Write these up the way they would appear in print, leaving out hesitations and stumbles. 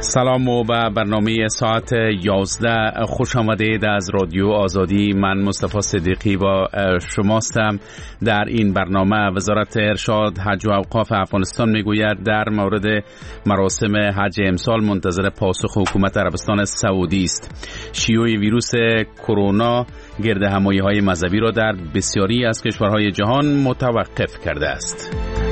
سلام و به برنامه ساعت 11 خوش آمدید از رادیو آزادی. من مصطفی صدیقی با شماستم. در این برنامه وزارت ارشاد حج و اوقاف افغانستان میگوید در مورد مراسم حج امسال منتظر پاسخ حکومت عربستان سعودی است. شیوع ویروس کرونا گردهمایی‌های مذهبی را در بسیاری از کشورهای جهان متوقف کرده است.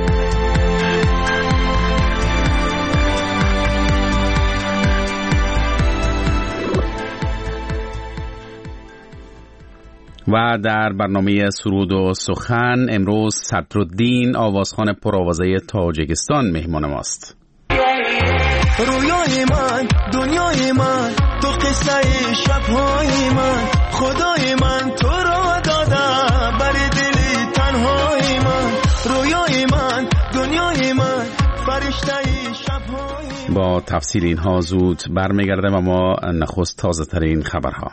و در برنامه سرود و سخن امروز صدرالدین آوازخوان پرآوازه تاجیکستان مهمان ماست. رویای من، دنیای من، تو قصه شبهای من، خدای من تو را دادم بر دل تنهای من. رویای من، دنیای من، فرشته شبهای من. با تفصیل اینها زود برمیگردم، اما نخست تازه ترین خبرها.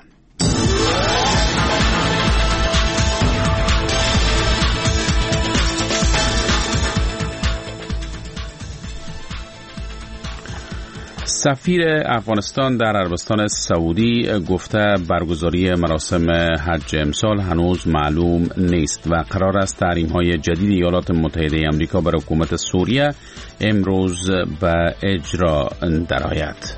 سفیر افغانستان در عربستان سعودی گفته برگزاری مراسم حج امسال هنوز معلوم نیست و قرار است تحریم‌های جدید ایالات متحده آمریکا بر حکومت سوریه امروز به اجرا درآید.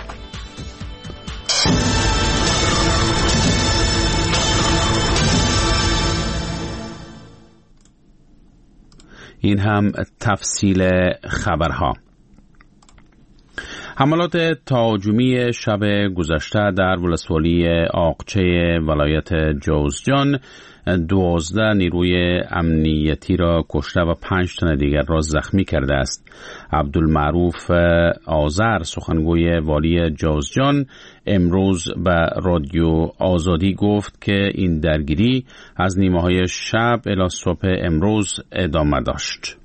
این هم تفصیل خبرها. حملات تهاجمی شب گذشته در ولسوالی آقچه ولایت جوزجان 12 نیروی امنیتی را کشته و 5 تن دیگر را زخمی کرده است. عبدالمعروف آذر سخنگوی والی جوزجان امروز به رادیو آزادی گفت که این درگیری از نیمه‌های شب الی صبح امروز ادامه داشت.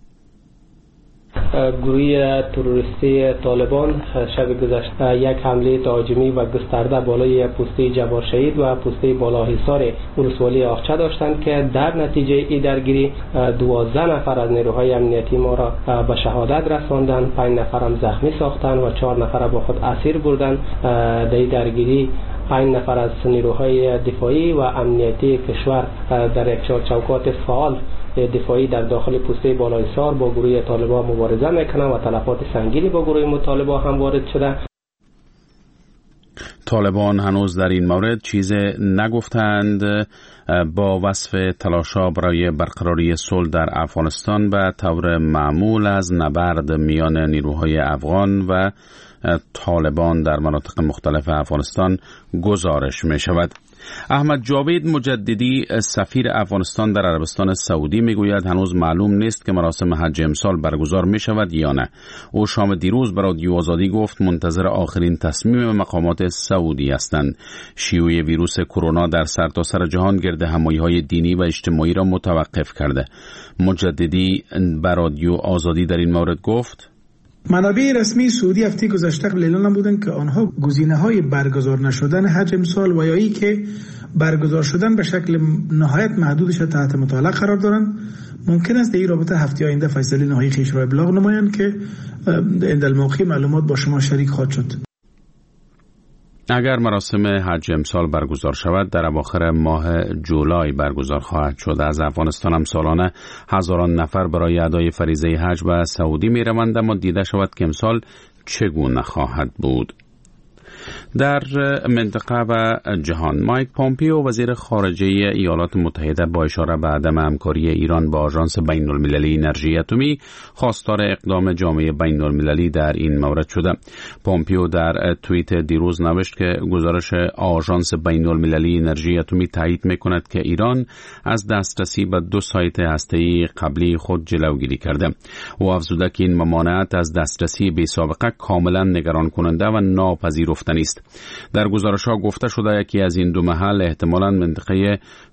گروه تروریستی طالبان شب گذشته یک حمله تهاجمی و گسترده بالای پسته جبار شهید و پسته بالاحصار ولسوالی آقچه داشتند که در نتیجه این درگیری 12 نفر از نیروهای امنیتی ما را به شهادت رساندند، 5 نفر هم زخمی ساختند و 4 نفر با خود اسیر بردند. در این درگیری 5 نفر از نیروهای دفاعی و امنیتی کشور در یک چوکات فعال دفاعی در داخل پسته بالاحصار با گروه طالبان مبارزه میکنند و تلفات سنگینی با گروه طالبان هم وارد شده. طالبان هنوز در این مورد چیز نگفتند. با وصف تلاش‌ها برای برقراری صلح در افغانستان به طور معمول از نبرد میان نیروهای افغان و طالبان در مناطق مختلف افغانستان گزارش می شود. احمد جاوید مجددی سفیر افغانستان در عربستان سعودی میگوید هنوز معلوم نیست که مراسم حج امسال برگزار می شود یا نه. او شام دیروز به رادیو آزادی گفت منتظر آخرین تصمیم مقامات سعودی هستند. شیوع ویروس کرونا در سرتاسر جهان گردهمایی‌های دینی و اجتماعی را متوقف کرده. مجددی به رادیو آزادی در این مورد گفت منابع رسمی سعودی هفته گذشته اعلام بودند که آنها گزینه‌های برگزار نشدن حج امسال و یا ای که برگزار شدن به شکل نهایت محدودش تحت مطالعه قرار دارند. ممکن است در این رابطه هفته آینده فیصله نهایی خویش را ابلاغ نمایند که عند الموقع معلومات با شما شریک خواهد شد. اگر مراسم حج امسال برگزار شود در اواخر ماه جولای برگزار خواهد شد. از افغانستان هم سالانه هزاران نفر برای ادای فریضه حج به سعودی می روند، اما دیده شود که امسال چگونه خواهد بود. در منطقه و جهان مایک پومپیو وزیر خارجه ایالات متحده با اشاره به عدم همکاری ایران با آژانس بین المللی انرژی اتمی خواستار اقدام جامعه بین المللی در این مورد شده. پومپیو در توییت دیروز نوشت که گزارش آژانس بین المللی انرژی اتمی تایید می‌کند که ایران از دسترسی به 2 سایت هسته‌ای قبلی خود جلوگیری کرده. او افزوده که این ممانعت از دسترسی بی‌سابقه کاملا نگران کننده و ناپذیرفتنی است. در گزارش‌ها گفته شده یکی از این 2 محل احتمالاً منطقه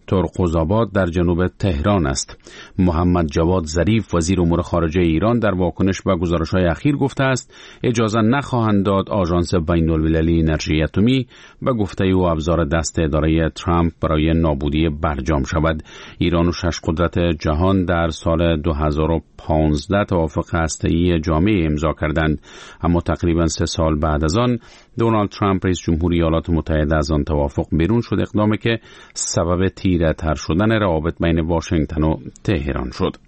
ترقزآباد در جنوب تهران است. محمد جواد ظریف وزیر امور خارجه ایران در واکنش به گزارش‌های اخیر گفته است اجازه نخواهند داد آژانس بین‌المللی انرژی اتمی به گفته او ابزار دست اداره ترامپ برای نابودی برجام شود. ایران و 6 قدرت جهان در سال 2015 توافق هسته‌ای جامع امضا کردند، اما تقریبا 3 سال بعد از آن دونالد ترامپ رئیس جمهوری ایالات متحده از آن توافق بیرون شد، اقدامی که سبب تیره تر شدن روابط بین واشنگتن و تهران شد.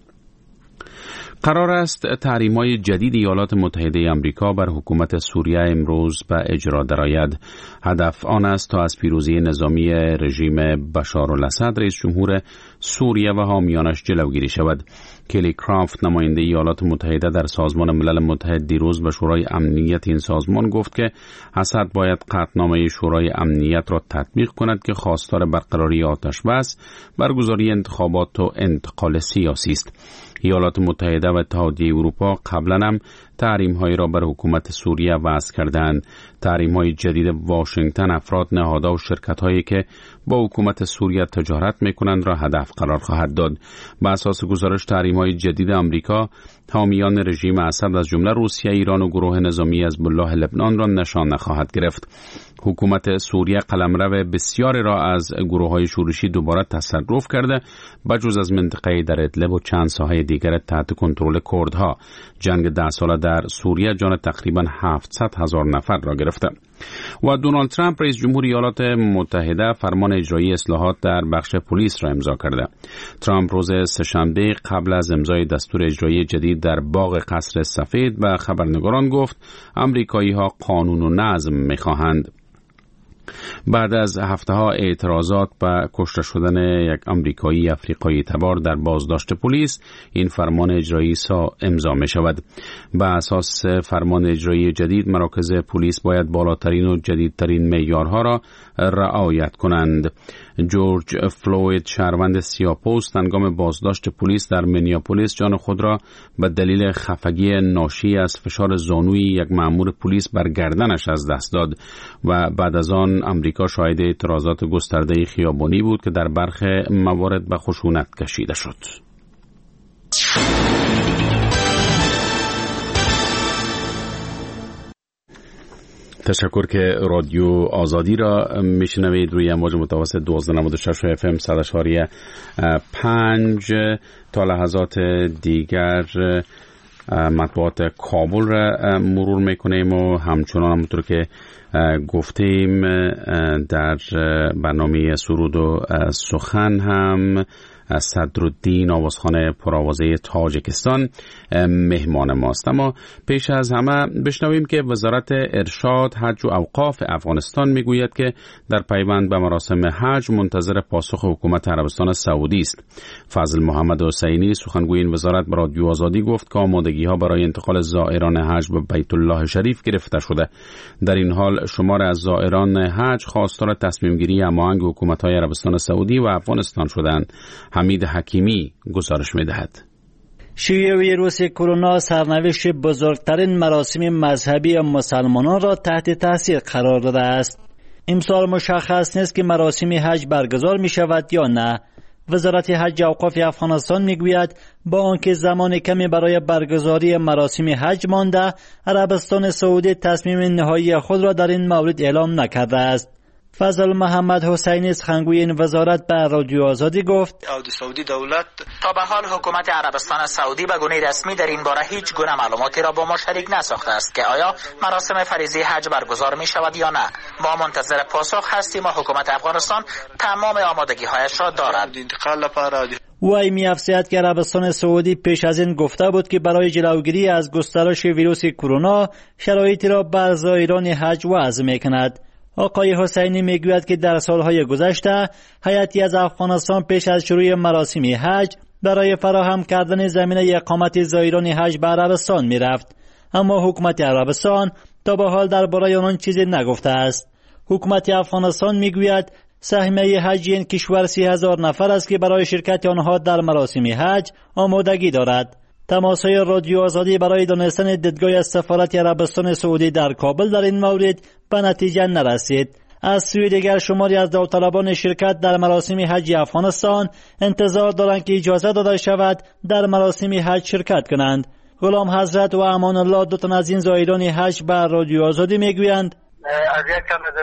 قرار است تحریم‌های جدید ایالات متحده آمریکا بر حکومت سوریه امروز به اجرا درآید. هدف آن است تا از پیروزی نظامی رژیم بشار الاسد رئیس جمهور سوریه و حامیانش جلوگیری شود. کلی کرافت نماینده ایالات متحده در سازمان ملل متحد دیروز به شورای امنیت این سازمان گفت که اسد باید قطعنامه شورای امنیت را تطبیق کند که خواستار برقراری آتش بس، برگزاری انتخابات و انتقال سیاسی است. ایالات متحده و اتحادیه اروپا قبلا هم تحریم‌هایی را بر حکومت سوریه وضع کردند. تحریم‌های جدید واشنگتن افراد، نهادها و شرکت‌هایی که با حکومت سوریه تجارت می‌کنند را هدف قرار خواهد داد. بر اساس گزارش تحریم‌های جدید آمریکا حامیان رژیم اسد از جمله روسیه، ایران و گروه نظامی حزب‌الله لبنان را نشان نخواهد گرفت. حکومت سوریه قلمرو بسیاری را از گروه‌های شورشی دوباره تصرف کرده، بجز از منطقه در ادلب و چند ساحه دیگر تحت کنترل کردها. جنگ 10 ساله در سوریه جان تقریبا 700,000 نفر را گرفته. و دونالد ترامپ رئیس جمهوری ایالات متحده فرمان اجرایی اصلاحات در بخش پلیس را امضا کرده. ترامپ روز سه‌شنبه قبل از امضای دستور اجرایی جدید در باغ قصر سفید به خبرنگاران گفت آمریکایی‌ها قانون و نظم می‌خواهند. بعد از هفته‌ها اعتراضات به کشته شدن یک آمریکایی افریقایی تبار در بازداشت پلیس، این فرمان اجرایی امضا می شود. به اساس فرمان اجرایی جدید مراکز پلیس باید بالاترین و جدیدترین معیارها را رعایت کنند. جورج فلوید، شهروند سیاه‌پوست، هنگام بازداشت پلیس در مینیاپولیس جان خود را به دلیل خفگی ناشی از فشار زانوی یک مأمور پلیس بر گردنش از دست داد و بعد از آن آمریکا شاهد اعتراضات گسترده خیابانی بود که در برخی موارد به خشونت کشیده شد. تشکر که رادیو آزادی را میشنوید روی امواج متوسط 1296 FM 100.5. تا لحظات دیگر مطبوعات کابل را مرور میکنیم و همچنان همونطور که گفتیم در برنامه سرود و سخن هم صدرالدین آوازخان پرآوازه تاجیکستان مهمان ماست. اما پیش از همه بشنویم که وزارت ارشاد، حج و اوقاف افغانستان میگوید که در پیوند به مراسم حج منتظر پاسخ حکومت عربستان سعودی است. فضل محمد حسینی سخنگوی این وزارت به رادیو آزادی گفت که آمادگی‌ها برای انتقال زائران حج به بیت الله شریف گرفته شده. در این حال شمار از زائران حج خواستار تصمیم گیری هماهنگ حکومت‌های عربستان سعودی و افغانستان شدند. حمید حکیمی گزارش می‌دهد. شیوع ویروس کرونا سرنوشت بزرگترین مراسم مذهبی مسلمانان را تحت تاثیر قرار داده است. امسال مشخص نیست که مراسم حج برگزار می شود یا نه. وزارت حج و اوقاف افغانستان می گوید با آنکه زمان کمی برای برگزاری مراسم حج مانده، عربستان سعودی تصمیم نهایی خود را در این مورد اعلام نکرده است. فضل محمد حسینی سخنگوی این وزارت به رادیو آزادی گفت سعودی دولت تا به حال حکومت عربستان سعودی به گونه رسمی در این باره هیچ گونه معلوماتی را با ما شریک نساخته است که آیا مراسم فریضه حج برگزار می شود یا نه. ما منتظر پاسخ هستیم و حکومت افغانستان تمام آمادگی‌هایش را دارد. وی می‌افزاید که عربستان سعودی پیش از این گفته بود که برای جلوگیری از گسترش ویروس کرونا شرایطی را بر زائران حج وضع می‌کند. آقای حسینی میگوید که در سالهای گذشته هیئتی از افغانستان پیش از شروع مراسم حج برای فراهم کردن زمینه اقامت زائران حج به عربستان میرفت، اما حکومت عربستان تا به حال درباره آن چیزی نگفته است. حکومت افغانستان میگوید سهمیه حج این کشور 30,000 نفر است که برای شرکت آنها در مراسم حج آمادگی دارد. تماس‌های رادیو آزادی برای دانستن دیدگاه از سفارت عربستان سعودی در کابل در این مورد به نتیجه نرسید. از سوی دیگر شماری از داوطلبان شرکت در مراسم حج افغانستان انتظار دارند که اجازه داده شود در مراسم حج شرکت کنند. غلام حضرت و امان الله دو تن از این زائران حج به رادیو آزادی میگویند از یک کم از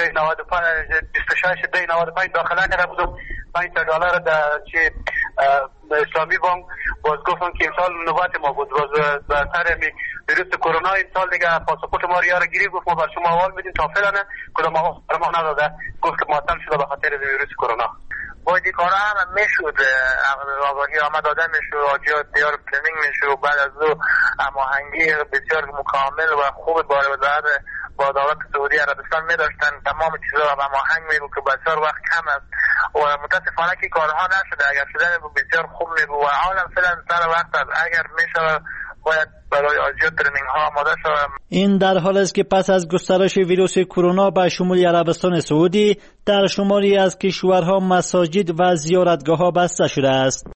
26 داخله کرده بودم. $5 در چه اسلامی بانک باز گفتم که امسال نوبت ما بود، باز به سر ویروس کرونا امسال دیگه پاسپورت ما رو یاره گیری، گفت ما بر شما حوال میدیم تا فعلا کدام آقا ما نداده، گفت که معطل شده به خاطر ویروس کرونا. باید این کارا هم میشد، آگاهی آمد داده میشد، آجیات دیار پلنینگ میشد، بعد از دو هماهنگی بسیار مکامل و خوب باره وزارت با دولت سعودی عربستان می داشتن، تمام چیزا رو هماهنگ می بود که بسیار وقت کم است و متاسفانه که کارها نشده. اگر شده بسیار خوب می بود و حالا فعلا سر وقت است، اگر میشه باید برای آجیات ترنینگ ها آماده شود. این در حال است که پس از گسترش ویروس کرونا به شمول عربستان سعودی در شماری از کشورها مساجد و زیارتگاه ها بسته شده است.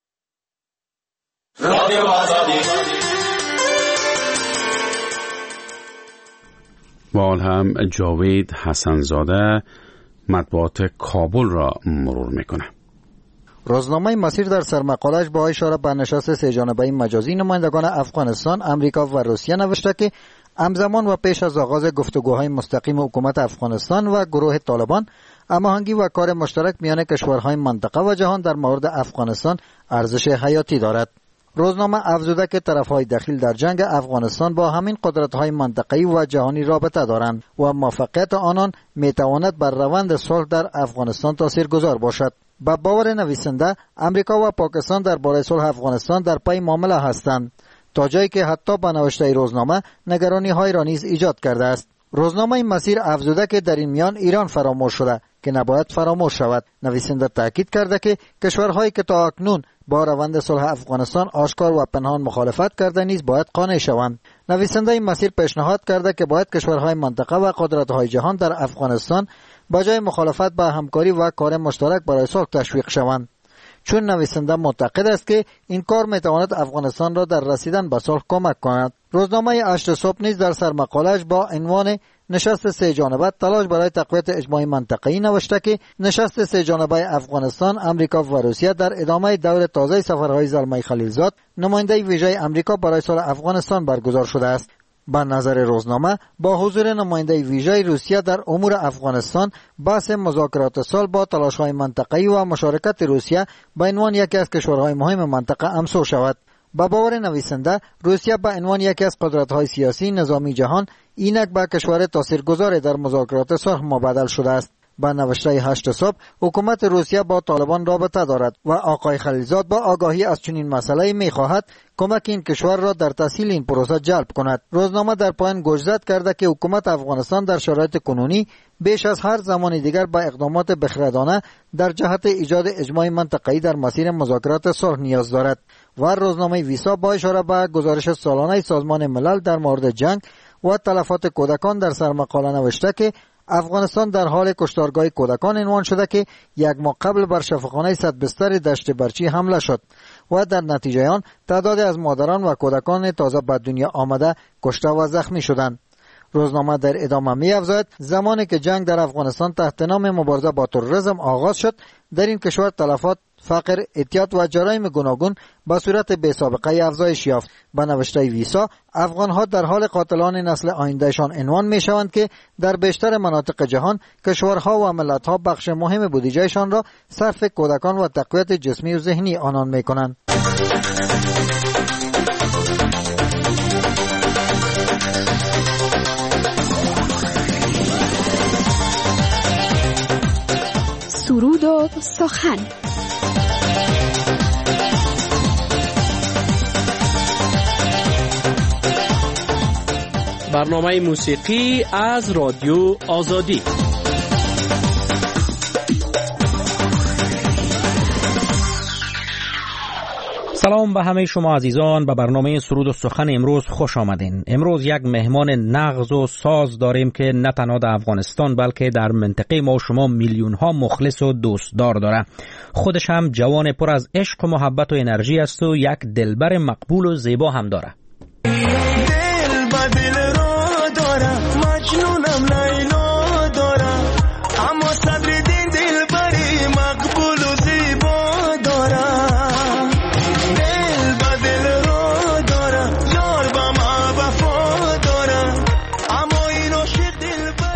با هم جاوید حسنزاده مطبوعات کابل را مرور میکنه. روزنامه مسیر در سرمقالش با اشاره به نشست سه جانبه مجازی نمایندگان افغانستان، امریکا و روسیه نوشته که همزمان و پیش از آغاز گفتگوهای مستقیم حکومت افغانستان و گروه طالبان، هماهنگی و کار مشترک میان کشورهای منطقه و جهان در مورد افغانستان ارزش حیاتی دارد. روزنامه افزوده که طرفهای دخیل در جنگ افغانستان با همین قدرت‌های منطقه‌ای و جهانی رابطه دارند و موفقیت آنان میتواند بر روند صلح در افغانستان تاثیرگذار باشد. با باور نویسنده، امریکا و پاکستان درباره صلح افغانستان در پی معامله هستند، تا جایی که حتی با نوشته روزنامه نگرانی‌های را نیز ایجاد کرده است. روزنامه مسیر افزوده که در این میان ایران فراموش شده که نباید فراموش شود. نویسنده تاکید کرده که کشورهایی که تا اکنون با روند صلح افغانستان آشکار و پنهان مخالفت کرده نیز باید قانع شوند. نویسنده مسیر پیشنهاد کرده که باید کشورهای منطقه و قدرت‌های جهان در افغانستان با جای مخالفت با همکاری و کار مشترک برای صلح تشویق شوند، چون نویسنده معتقد است که این کار میتواند افغانستان را در رسیدن به صلح کمک کند. روزنامه 8 صبح نیز در سرمقاله‌اش با عنوان نشست سه جانبه تلاش برای تقویت اجماع منطقه‌ای نوشته که نشست سه جانبه افغانستان، امریکا و روسیه در ادامه دور تازه سفرهای زلمه خلیلزاد، نماینده ویژه امریکا برای صلح افغانستان برگزار شده است. به نظر روزنامه با حضور نماینده ویژه روسیه در امور افغانستان، بحث مذاکرات صلح با تلاش‌های منطقه‌ای و مشارکت روسیه به عنوان یکی از کشورهای مهم منطقه امسو شود. با باور نویسنده، روسیه به عنوان یکی از قدرت‌های سیاسی نظامی جهان اینک به کشور تاثیرگذار در مذاکرات صلح مبادل شده است. با نوشته 8 صبح، حکومت روسیه با طالبان رابطه دارد و آقای خلیلزاد با آگاهی از چنین مسئله می‌خواهد کمک این کشور را در تسهیل این پروسه جلب کند. روزنامه در پایان گوشزد کرده که حکومت افغانستان در شرایط کنونی بیش از هر زمان دیگر با اقدامات بخردانه در جهت ایجاد اجماع منطقه‌ای در مسیر مذاکرات صلح نیاز دارد. و روزنامه ویسا با اشاره به گزارش سالانه سازمان ملل در مورد جنگ و تلفات کودکان در سرمقاله نوشته که افغانستان در حال کشتارگاه کودکان عنوان شده که یک ماه قبل بر شفاخانه 100 بستر دشت برچی حمله شد و در نتیجه آن تعدادی از مادران و کودکان تازه به دنیا آمده کشته و زخمی شدند. روزنامه در ادامه می‌افزاید زمانی که جنگ در افغانستان تحت نام مبارزه با تروریسم آغاز شد، در این کشور تلفات، فقر، اعتیاد و جرایم گوناگون به صورت بی‌سابقه افزایش یافت. به نوشته ویسا، افغان‌ها در حال قاتلان نسل آیندهشان عنوان می‌شوند که در بیشتر مناطق جهان کشورها و ملت‌ها بخش مهم بودجهشان را صرف کودکان و تقویت جسمی و ذهنی آنان می‌کنند. سرود و سخن. برنامه موسیقی از رادیو آزادی. سلام به همه شما عزیزان، به برنامه سرود و سخن امروز خوش آمدین. امروز یک مهمان نغز و ساز داریم که نه تنها در افغانستان بلکه در منطقه ما و شما میلیون ها مخلص و دوستدار داره. خودش هم جوان پر از عشق و محبت و انرژی است و یک دلبر مقبول و زیبا هم داره. دل با دل رو دارم، مجنونم لیلا دارم،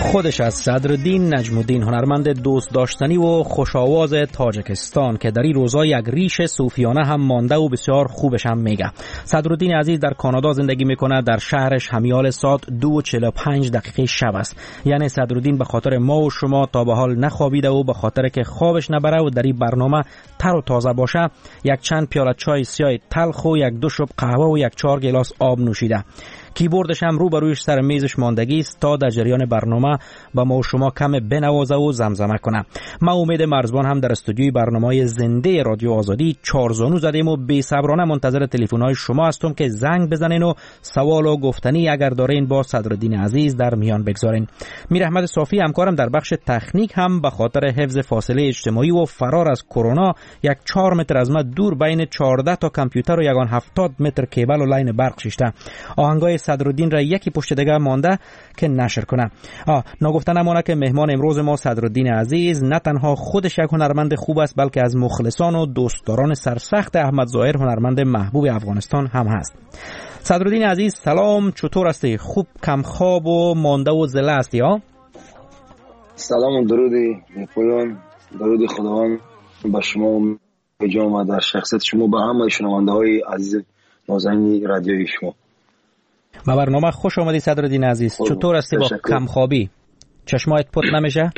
خودش از صدرالدین نجم‌الدین، هنرمند دوست داشتنی و خوش‌آواز تاجیکستان که در این روزا یک ریش صوفیانه هم مانده و بسیار خوبش هم میگه. صدرالدین عزیز در کانادا زندگی میکنه. در شهرش همیال ساعت 2:45 شب است. یعنی صدرالدین به خاطر ما و شما تا به حال نخوابیده و به خاطر که خوابش نبره و در این برنامه تر و تازه باشه یک چند پیاله چای سیاه تلخ و یک 2 شب قهوه و یک 4 گیلاس آب نوشیده. کیبوردش هم روبرویش سر میزش ماندگی است تا در جریان برنامه با ما و شما کم بنوازه و زمزمه کنه. ما امید مرزبان هم در استودیوی برنامه زنده رادیو آزادی 4 زانو زدیم و بی‌صبرانه منتظر تلفن‌های شما هستم که زنگ بزنین و سوال و گفتنی اگر دارین با صدرالدین عزیز در میان بگذارین. میر احمد صافی همکارم در بخش تکنیک هم به خاطر حفظ فاصله اجتماعی و فرار از کرونا یک 4 متر از ما دور بین 14 تا کامپیوتر و یگان 70 متر کیبل و لاین برق شیشته. آهنگای صدرالدین را یکی پشت دیگه مانده که نشر کنه. نگفته نمانه که مهمان امروز ما صدرالدین عزیز نه تنها خودش یک هنرمند خوب است بلکه از مخلصان و دوستداران سرسخت احمد ظاهر هنرمند محبوب افغانستان هم هست. صدرالدین عزیز سلام، چطور هستی؟ خوب کم خواب و مانده و زله هستی ها؟ سلام و درودی پایان، درودی خداوند با شما و جامعه در شخصیت شما به همه شنونده های عزیز نازنین رادیوی شما. با برنامه خوش آمدی صدرالدین عزیز. چطور هستی با کم خوابی؟ چشمایت پت نمیشه؟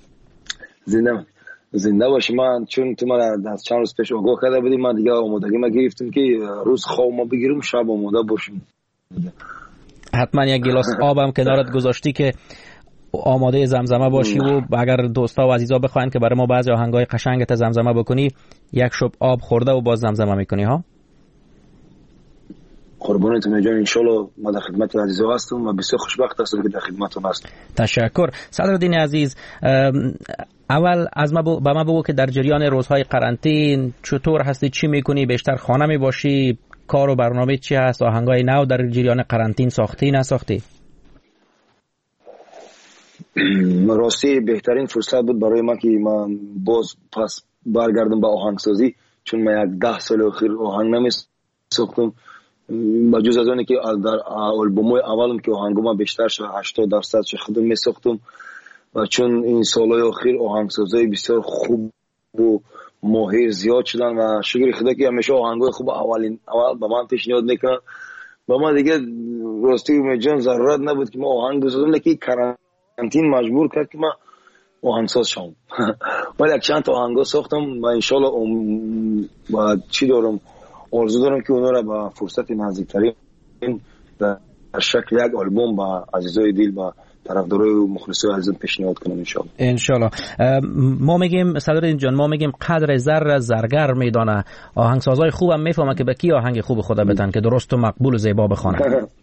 زنده باشی. من چون تو من از چند روز پیش آگاه کرده بودیم، من دیگه آمادگی ما گرفتم که روز خواب ما بگیرم شب آماده باشیم. حتما یک گلاس آبم کنارت گذاشتی که آماده زمزمه باشی و اگر دوستا و عزیزا بخواین که برای ما بعضی آهنگای قشنگت زمزمه بکنی یک شب آب خورده و باز زمزمه میکنی ها؟ قربانتون جان، انشالله ما در خدمت عزیزا هستم و بسیار خوشبخت هستم که در خدمتتون هستم. تشکر. صدرالدین عزیز، اول از ما به ما بگو که در جریان روزهای قرنطین چطور هستی؟ چی میکنی؟ بیشتر خانه می باشی؟ کار و برنامه چی هست؟ آهنگای نو در جریان قرنطین ساختی نساختی؟ راستی بهترین فرصت بود برای من که من باز پس برگردم به آهنگسازی، چون من یک 10 سال اخیر آهنگ نمی ساختم. بجز از اونی که در آلبومای اولم که آهنگو من بیشتر شد 80% خودم می ساختم و چون این سالهای اخیر آهنگسازای بسیار خوب و ماهر زیاد شدن و شکر خدا که همیشه آهنگای خوب اول به من پیشنهاد میکنن. با ما دیگه راستی جان ضرورت نبود که ما آهنگ بسازم، لیکن قرنطین مجبور کرد که من آهنگساز شم. ولی یک چند تا آهنگا ساختم و انشالله با چی دارم آرزو دارم که اونا را با فرصت نزدیکترین در شکل یک آلبوم با عزیزای دل و طرفدارای و مخلصای عزیزم پیشنهاد کنم انشالله. ما میگیم صدرالدین جان، ما میگیم قدر زر زرگر میدانه. آهنگسازای خوبم میفهمه که به کی آهنگ خوب خدا بدن که درست و مقبول و زیبا بخونه.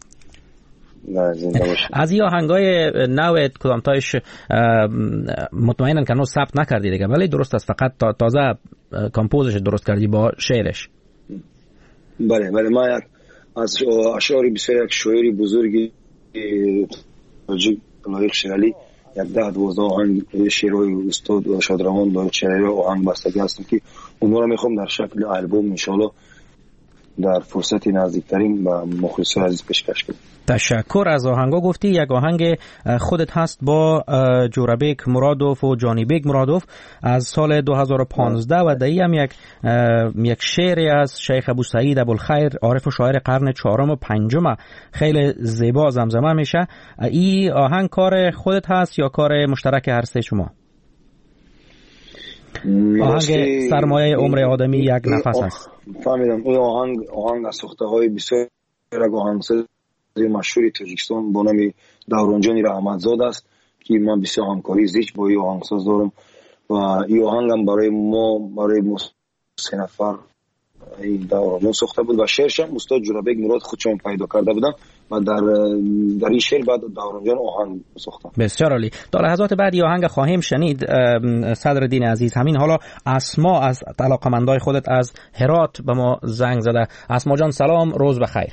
از این آهنگای نوت کدامتایش مطمئنن که هنوز ثبت نکردی دیگه، ولی درست است فقط تازه کمپوزش درست کردی با شعرش؟ بله من از اشعاری بسیار یک شاعری بزرگی تاجیک لایق شیرالی یک 10-12 آهنگ شعرهای استاد شادروان لایق‌شیرالی آهنگ بستگی هستم که اونها رو میخوام در شکل آلبوم انشالله در فرصت نزدیکترین با مخلصان عزیز پیشکش کنم. تشکر. از آهنگا گفتی یک آهنگ خودت هست با جورابیک مرادوف و جانی بیگ مرادوف از سال 2015 و دایی هم یک شعری از شیخ ابو سعید ابوالخیر عارف و شاعر قرن 4 و 5 خیلی زیبا زمزمه میشه. این آهنگ کار خودت هست یا کار مشترک هر سه شما؟ آهنگ سرمایه عمر آدمی یک نفس است. فهمیدم. این آهنگ از ساخته‌های بسیار آهنگساز مشهوری تاجیکستان با نام دورانجان رحمتزاده است که من بسیار همکاری زیچ با این آهنگساز دارم و این آهنگ هم برای ما 3 نفر این دورانجان ساخته بود و شعرش هم استاد جورابیک مراد خودشون پیدا کرده بودن و در این شعر بعد دورانجان آهنگ ساختن. بسیار عالی. در لحظات بعدی آهنگ خواهیم شنید. صدرالدین عزیز، همین حالا اسما از علاقمندای خودت از هرات به ما زنگ زده. اسما جان سلام، روز بخیر.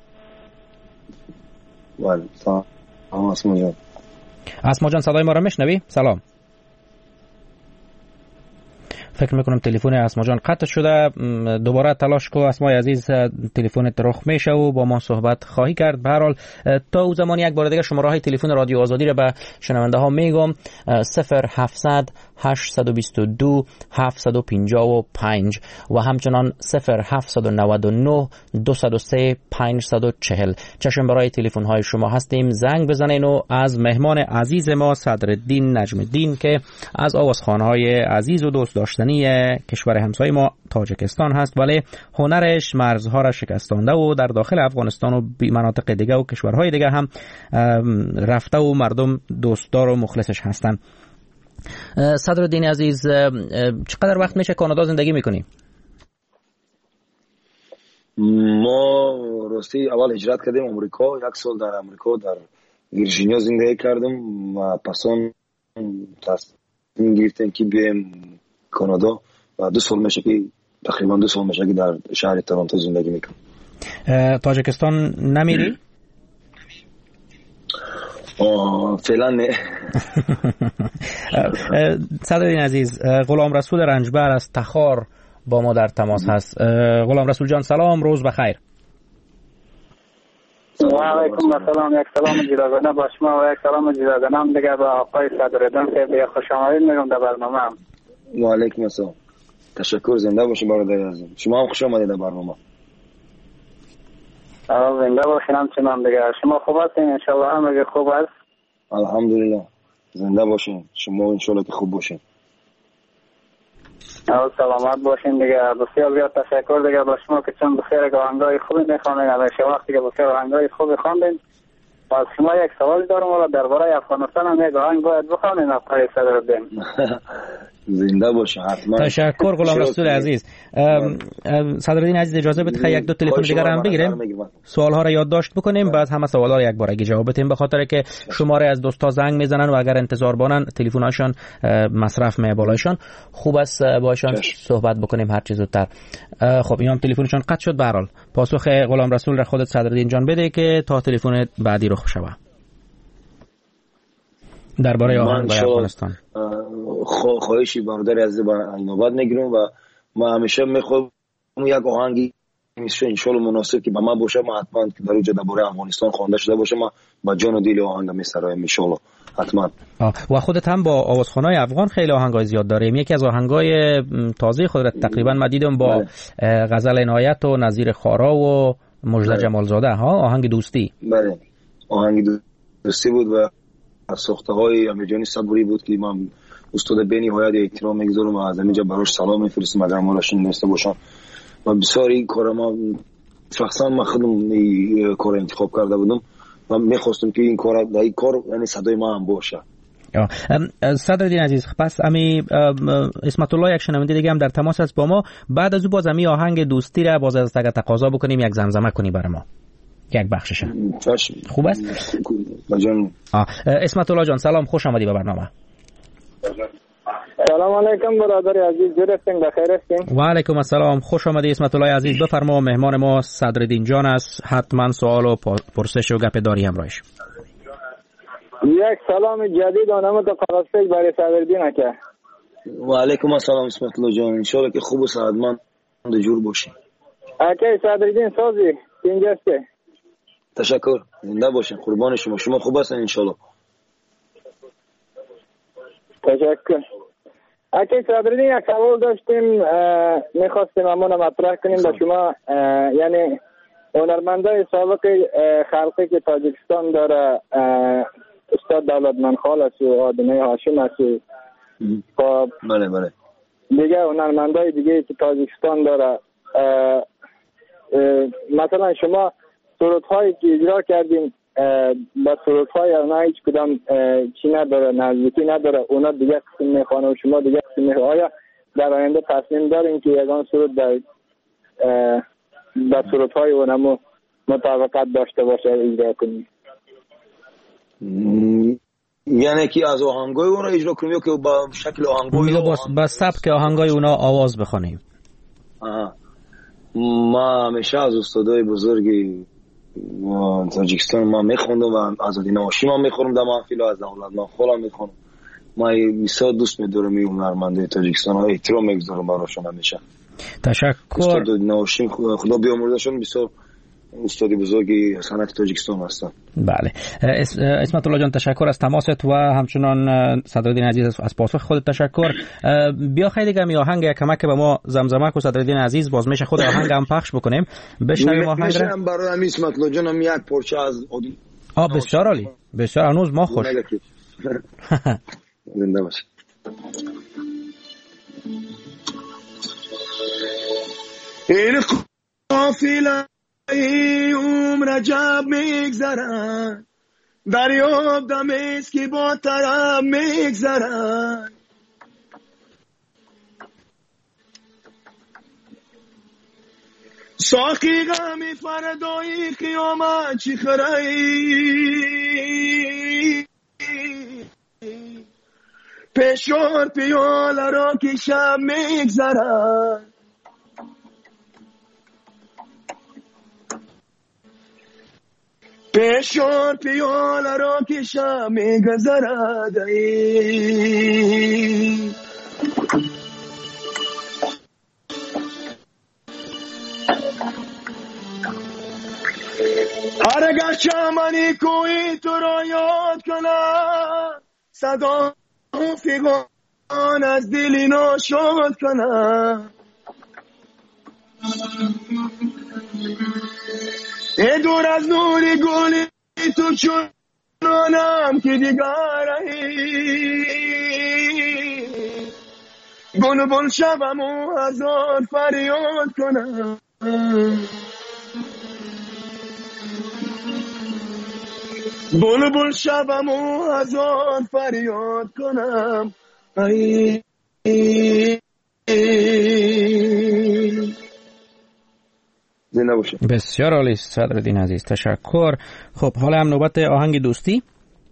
بله سلام اسما جان. اسما جان صدای ما را میشنوی؟ سلام. فکر میکنم تلفن اسما جان قطع شده. دوباره تلاش کو اسمای عزیز، تلفنت رخ میشه و با ما صحبت خواهی کرد. به هر حال تا او زمان یک بار دیگه شماره های تلفن رادیو آزادی را به شنونده ها میگم: 0700 822 755 و همچنان 0799 203 540. چشم برای تلفن های شما هستیم، زنگ بزنین و از مهمان عزیز ما صدرالدین نجم الدین که از آوازخوان‌های های عزیز و دوست داشتنی کشور همسایه ما تاجیکستان هست، ولی هنرش مرزها را شکستانده و در داخل افغانستان و مناطق دیگه و کشورهای دیگه هم رفته و مردم دوستدار و مخلصش هستن. صدرالدین عزیز، چقدر وقت میشه کانادا زندگی میکنی؟ ما راستی اول هجرت کردیم امریکا، 1 سال در امریکا در ویرجینیا زندگی کردم و پسان تصمیم گرفتیم که بیایم کانادا و 2 سال میشه که تقریبا 2 سال میشه که در شهر تورنتو زندگی میکنم. تاجیکستان نمیری؟ فعلا نه. صدرالدین عزیز، غلام رسول رنجبر از تخار با ما در تماس هست. غلام رسول جان سلام، روز بخیر. و علیکم السلام، یک سلام جداگانه با شما و یک سلام جداگانه هم دیگه با آقای صدرالدین خیلی خوش آمدید میگم در برنامه. و علیکم السلام، تشکر، زنده باشید برادر عزیز. شما هم خوش آمدید در برنامه. زنده باشین همچنان دیگه. شما خوب هستین؟ انشالله همه خوب هست. الحمدلله، زنده باشین. شما انشالله که خوب باشین. سلامت باشین دیگه. بسیار زیاد تشکر دیگه با شما که چون بسیار آهنگای خوبی میخوانین، همیشه وقتی که بسیار آهنگای خوبی خواندین. از شما یک سوال دارم، ولی درباره افغانستان هم یک آهنگ باید بخوانین آقای صدرالدین. زنده باشه حتما. تشکر غلام رسول عزیز. صدرالدین عزیز اجازه بده یک دو تلفن دیگه هم بگیریم، سوال ها را یادداشت بکنیم، بعد همه سوالا را یک بار جواب بدیم، به خاطر که شماره از دوستا زنگ میزنن و اگر انتظار بانن تلفن‌هاشون مصرف می بالایشان. خوب است باشون صحبت بکنیم هر چیز زودتر. خب اینم تلفنشون قطع شد. به هر حال پاسخ غلام رسول را خودت صدرالدین جان بده که تا تلفن بعدی رو خوشوا درباره آهنگ افغانستان. خواهشی برادر عزیز با اینواد نگیرم و ما همیشه میخوام یک آهنگی میشه ان شاء الله مناسب که به ما باشه، ما حتما که در اونجا درباره افغانستان خوانده شده باشه ما با جان و دل آهنگ میسرایم ان شاء الله حتما. و خودت هم با آوازخوانای افغان خیلی آهنگای زیاد داریم. یکی از آهنگای تازه خودت تقریبا ما دیدم با غزل عنایت و نظیر خارا و مجد جمالزاده ها، آهنگ دوستی. بله، آهنگ دوستی بود و ساخته های امیرجانی صبوری بود که من استاد به نهایت احترام میگذارم و از اینجا براش سلام میفرستم اگر ما راشین نشسته باشم. و بسیار این کار ما شخصا من خودم این کار انتخاب کرده بودم و میخواستم که این کار یعنی صدای ما هم باشه. صدرالدین عزیز، پس امی اسمت الله یک شنونده دیگه هم در تماس است با ما. بعد از او باز امی آهنگ دوستی را باز از تقاضا بکنیم یک زمزمه کنی برای ما، یک بخشش. خوب است؟ اسمت الله جان سلام، خوش آمدی به برنامه. سلام علیکم برادر عزیز، جور هستین؟ بخیر هستین؟ و علیکم السلام، خوش آمدی اسمت الله عزیز. بفرما، مهمان ما صدرالدین جان است، حتما سوال و پرسش و گپ داری همراهش. یک سلام جدید آنم تا پرستش برای صدرالدین اکه. و علیکم السلام اسمت الله جان، ان شاء الله که خوب و سعادتمند جور باشی. اکه صدرالدین سازی اینجاست. تشکر، زنده باشین، قربان شما. شما خوب هستین ان شاء الله؟ تشکر. اکه صدرالدین یک سوال داشتیم، میخواستیم همون مطرح کنیم با شما. یعنی هنرمندای سابق خلقی که تاجیکستان داره، استاد دولتمند خال است و آدمه هاشم است و بله دیگه هنرمندای دیگه که تاجیکستان داره، مثلا شما سرودهایی که اجرا کردیم با سرودهای اونا هیچ کدام چی نداره، نزدیکی نداره، اونا دیگه قسم میخوانه و شما دیگه قسم میخوانه. آیا در آینده تصمیم داریم که یگان سرود با سرودهای اونمو مطابقت داشته باشه اجرا کنیم؟ یعنی که از آهنگای اونا اجرا کنیم یا که با شکل آهنگای با سبک آهنگای اونا آواز بخونیم؟ ما همیشه از استادای بزرگی تاجیکستان ما میخوندم و از آدینه هاشم هم میخونم در محفل و از دولتمند خالم میخونم ما بسیار دوست می‌دارم این هنرمندای تاجیکستان ها، احترام می‌گذارم براشون همیشه. تشکر. استاد نوشین خدا بیامرزشون بسیار استاد بزرگی صنعت تاجیکستان هستن. بله اسمت الله جان تشکر از تماست و همچنان صدرالدین عزیز از پاسخ خودت تشکر. بیا خیلی دیگه می آهنگ کمک به ما زمزمک و صدرالدین عزیز باز میشه خود آهنگ هم پخش بکنیم بشنویم آهنگ میشه برای اسمت الله جان یک پارچه از بسیار عالی بسیار هنوز ما خوش زنده باش. این قافله عمر عجب میگذرن دریاب دمیست که با طرب میگذرن ساقی غمی فردایی قیامت چی خرایی پیشور پیاله را که شب میگذرن پیشور پیاله را که شب میگذرد هرگاه چمنی کوی تو را یاد کنم صدا فیغان از دلی ناشاد کنم ای دور از نوری گلی تو چونانم که دیگرهی گل بل شبم و هزار فریاد کنم بل بل شبم و هزار فریاد کنم زنده باشه. بسیار عالی صدرالدین عزیز تشکر. خب حالا هم نوبت آهنگ دوستی.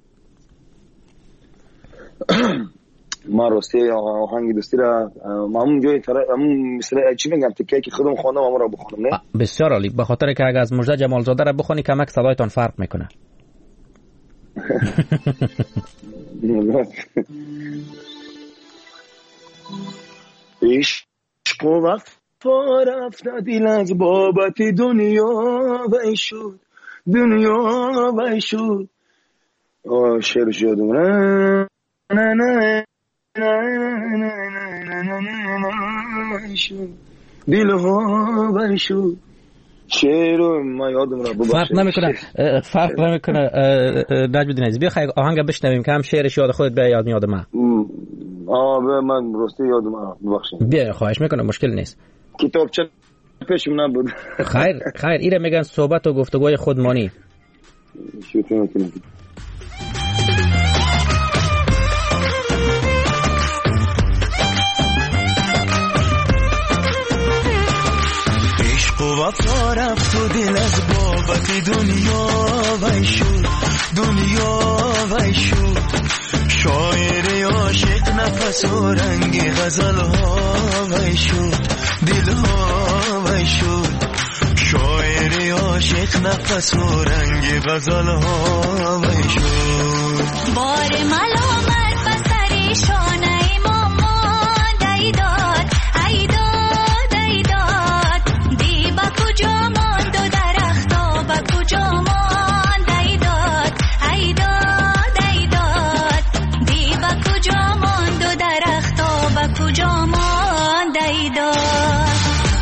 ما راستی آهنگ دوستی را همون جای همون مثل چی میگم تکیه که خودم خواندم همون را بخونم نه؟ بسیار عالی به خاطر که اگه از مژده جمالزاده را بخونی کمک صدایتان فرق میکنه. عشق و وفا رفت دل از بابت دنیا وی شد دنیا وی شد شعر شدم نه نه نه دل ها وی شد شعر ما یادم را فرق نمیکنه نجم‌الدین عزیز بیا خیلی آهنگ بشنویم که هم شعرش یاد خودت بیا یاد میاد من من راستی یادم ببخشید بیا خواهش میکنم مشکل نیست کتابچه پیشم نبود خیر ایره میگن صحبت و گفتگوی خودمانی شوخی میکنم عشق و وفا رفت و دل از بابت دنیا وی شد دنیا وی شد شاعر عاشق نفس و رنگ غزل ها وی شد دل ها وی شد شاعر عاشق نفس و رنگ غزل ها وی شد بار ملامت بسری شانه مامان دیداد ایداد ایداد دی با کجا ماند و درختا با کجا ماند ایداد ایداد ایداد دی با کجا ماند و درختا با کجا ماند ایداد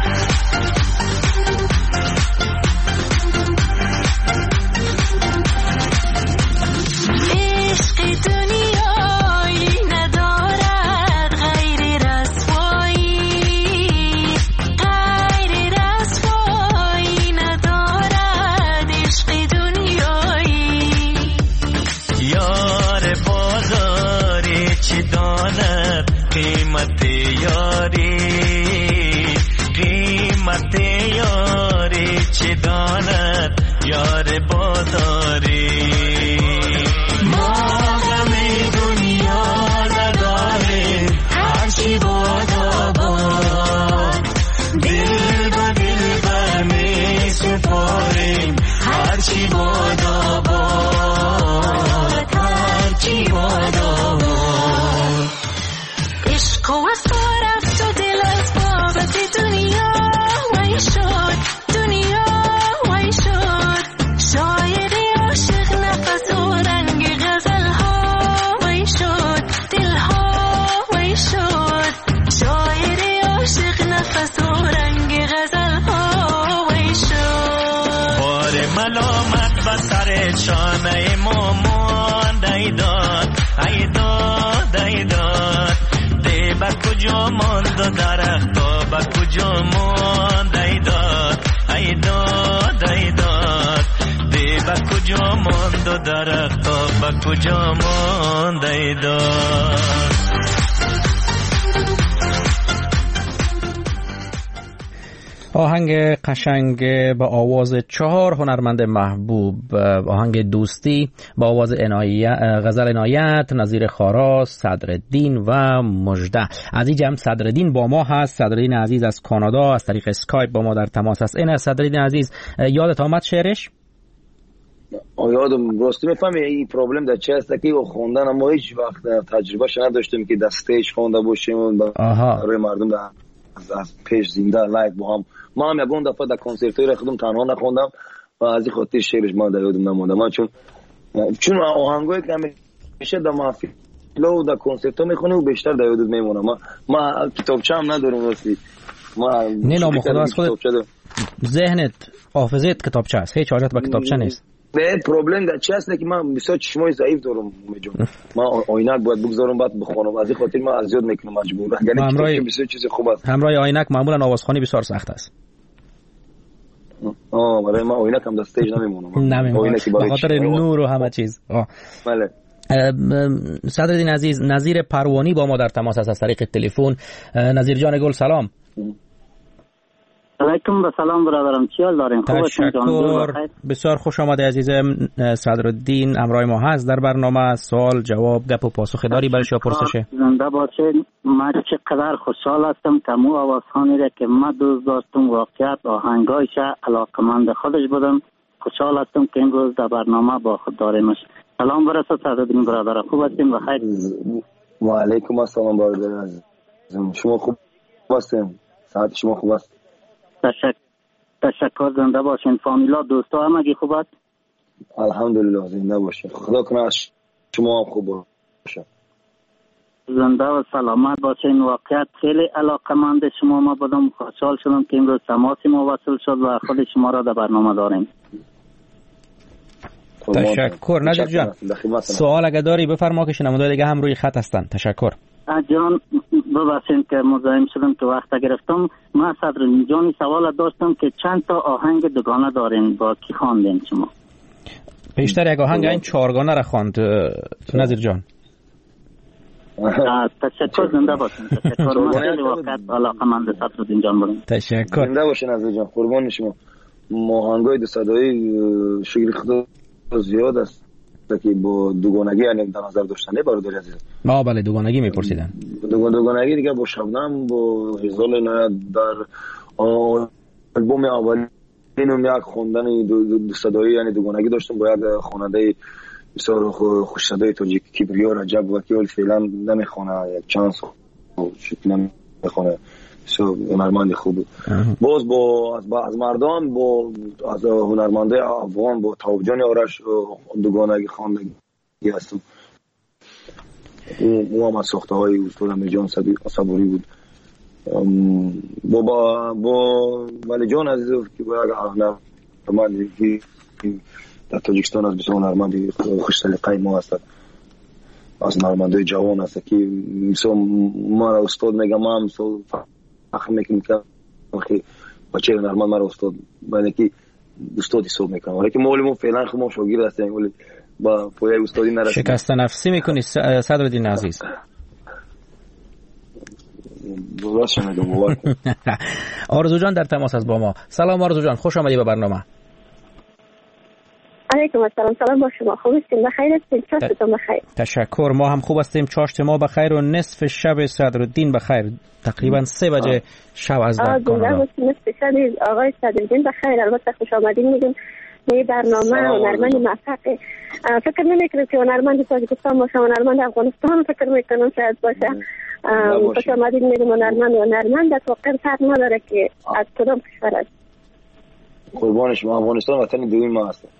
یار بازاری ما غم دنیا نداریم هرچی بادا باد دل با دل برمی سپاریم هرچی بادا باد هرچی بادا باد شانه مامان داد ای داد ای داد دی با کجا ماند و درختا با کجا ماند ای داد ای داد ای داد دی با کجا ماند و درختا با کجا ماند ای داد. آهنگ قشنگ با آواز 4 هنرمند محبوب، آهنگ دوستی با آواز غزل عنایت، نظیر خاراس، صدرالدین و مژده. عزیز هم صدرالدین با ما هست. صدرالدین عزیز از کانادا از طریق اسکایپ با ما در تماس است. این صدرالدین عزیز یادت آمد شعرش؟ یادم راستی میفهمی این پروبلم در چه است که خوندن اما هیچ وقت تجربهش نداشتیم که در استیج خونده باشیم برای مردم از پیش زنده لایو با هم. ما هم یگون دفعه در کنسرت‌های را خودم تنها نخوندم و از این خاطر شعرش ما در یادم نمونده. من چون آهنگایی که همیشه در محفل و در کنسرت‌ها میخونیم و بیشتر در یادم میمونه. ما کتابچه هم ندارم راستی. نه نام خدا از خودت ذهنت حافظت کتابچه است، هیچ حاجت به کتابچه نیست. به پروبلم در چه است که من بسیار چشمای ضعیف دارم میجون. ما آینک باید بگذارم بعد بخونم، از این خاطر من از یاد میکنم مجبور. اگر کتابچه بسیار چیز خوب است. همراه آینک معمولا آوازخوانی بسیار سخت است. برای ما آینک هم در استیج نمیمونم. به خاطر نور و همه چیز. بله. صدرالدین عزیز، نظیر پروانی با ما در تماس است از طریق تلفن. نظیر جان گل سلام. علیکم و سلام برادرم، چی حال دارین؟ تشکر، بسیار خوش آمده عزیزم. صدرالدین همراه ما هست در برنامه. سوال جواب گپ و پاسخ داری برش یا پرسشه؟ زنده باشین. من چقدر خوشحال هستم که مو آوازخوانی را که من دوست داشتم واقعیت آهنگایش علاقمند خودش بودم. خوشحال هستم که این روز در برنامه با خود داریمش. سلام برسه صدرالدین برادر، خوب هستین بخیر؟ و علیکم السلام برادر عزیزم، شما خوب هستین؟ صحت شما خوب است؟ تشکر، زنده باشین. فامیلا دوستا همگی خوب است؟ الحمدلله زنده باشین. خدا کنه شما خوب باشه. زنده و سلامت باشین. واقعیت خیلی علاقمند شما ما بودم. خوشحال شدم که امروز تماس ما وصل شد و خود شما را در برنامه داریم. تشکر. نجیب جان سوال اگه داری بفرما که شنوندگان دیگه هم روی خط هستن. تشکر جان. ببخشید که مزاحم شدم که وقت گرفتم. من صدرالدین جان سوال داشتم که چند تا آهنگ دوگانه دارین، با کی خواندین شما؟ بیشتر یک آهنگ این 4 گانه را خواند نظیر جان. تشکر، زنده باشین. تشکر. من خیلی وقت علاقمند صدرالدین جان بودم. تشکر، زنده باشین نظیر جان، قربان شما. آهنگای دو صدایی شکر خدا زیاد است که با دوگانگی یعنی در نظر داشتنه برادر عزیز. بله دوگانگی میپرسیدن. دوگانگی دیگه با شبنم، با هزال عنایت در البوم اولین یک خوندن دو صدایی یعنی دوگانگی داشتم با یک خواننده بسیار خوش صدای تاجیک کبریا رجب وکیل. فعلا نمیخونه، یک چند سال شکلا میخونه. هنرمند خوب بود. باز از مردان از هنرمنده افغان با تواب جان آرش دوگانگی خواندگی هستم. او هم از ساخته های استاد امیر جان صبوری بود. با ولی جان عزیز که با یک هنرمندی که در تاجیکستان از بسیار هنرمندی خوش سلیقه ما هستند، از هنرمنده جوان هست که مثلا ما را استاد میگم. ما هم فخر میکنم که بچه هنرمند مرا استاد باید که استاد حساب میکنم، ولی که ما فعلا خود ما شاگرد هستیم ولی با پایه استادی نرسیدیم. شکست نفسی میکنی صدرالدین عزیز؟ آرزو جان در تماس است با ما. سلام آرزو جان، خوش آمدی به برنامه. علیکم السلام. سلام با شما، خوب هستین؟ بخیر هستین؟ چاشتون بخیر؟ تشکر، ما هم خوب هستیم. چاشت ما بخیر و نصف شب صدرالدین بخیر. تقریبا 3 بجه شب از در کانادا. نصف شب آقای صدرالدین بخیر. البته خوش آمدین میگم به برنامه. هنرمند موفق فکر نمیکنم که هنرمند تاجیکستان باشه، هنرمند افغانستان فکر میکنم شاید باشه. خوش آمدین میگم. هنرمند از واقعا فرق نداره که از کدام کشور است. قربان شما. افغانستان وطن دوم ما هست.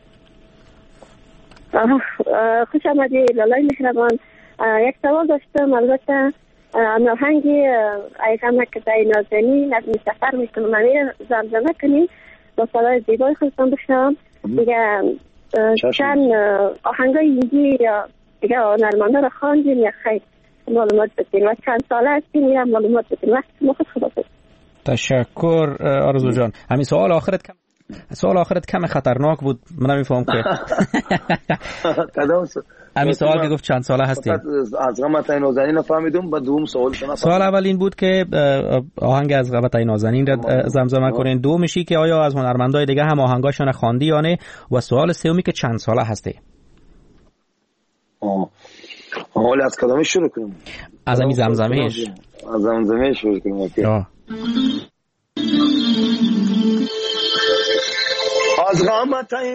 خوش آمدی لالای مهربان. یک سوال داشتم. البته آهنگ ایغم نکدای نازنین از سفر میکنم امیر زمزمه کنیم با صدای زیبای خودتان بشنوم. دیگه چند آهنگای هندی یا دیگه هنرمندا رو خواندین یا خیر معلومات بدین و چند ساله هستین یا معلومات بدین. وقت مخصوص خدا. تشکر آرزو جان. همین سوال آخرت کم خطرناک بود. من نمیفهم که همین سوال که گفت چند ساله هستی از غمتای نازنین نفهمیدم. بعد دوم سوال اول این بود که آهنگ از غمتای نازنین را زمزمه کنین. دومشی که آیا از هنرمندای دیگه هم آهنگاشون خواندی یا نه؟ و سوال سومی که چند ساله هستی؟ حالا از کدامش شروع کنیم؟ از همین زمزمهش. از زمزمهش شروع کنیم. از غمتای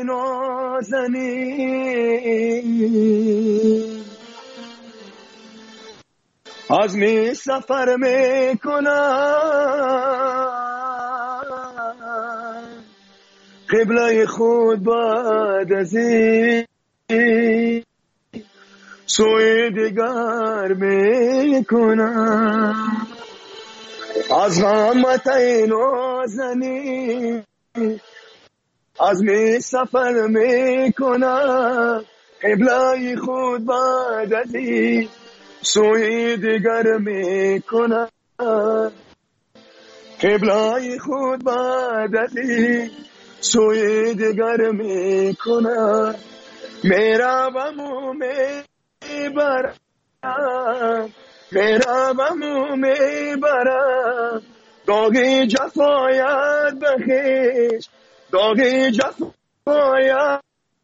نازنین از می سفر میکنم قبله خود بعد از این سوی دیگر میکنم. از غمتای نازنین از می سفر میکنم قبله خود بعد از این سوی دیگر میکنم. قبله خود بعد از این سوی دیگر میکنم. میروم و میبرم داغی جفایت بخیش داغی جفایت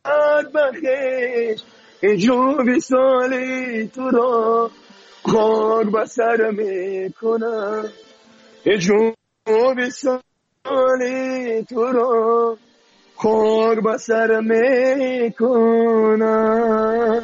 بخیش اینجور بیسالی تو را خاک بسر میکنم. اینجور بیسالی تو را خاک بسر میکنم.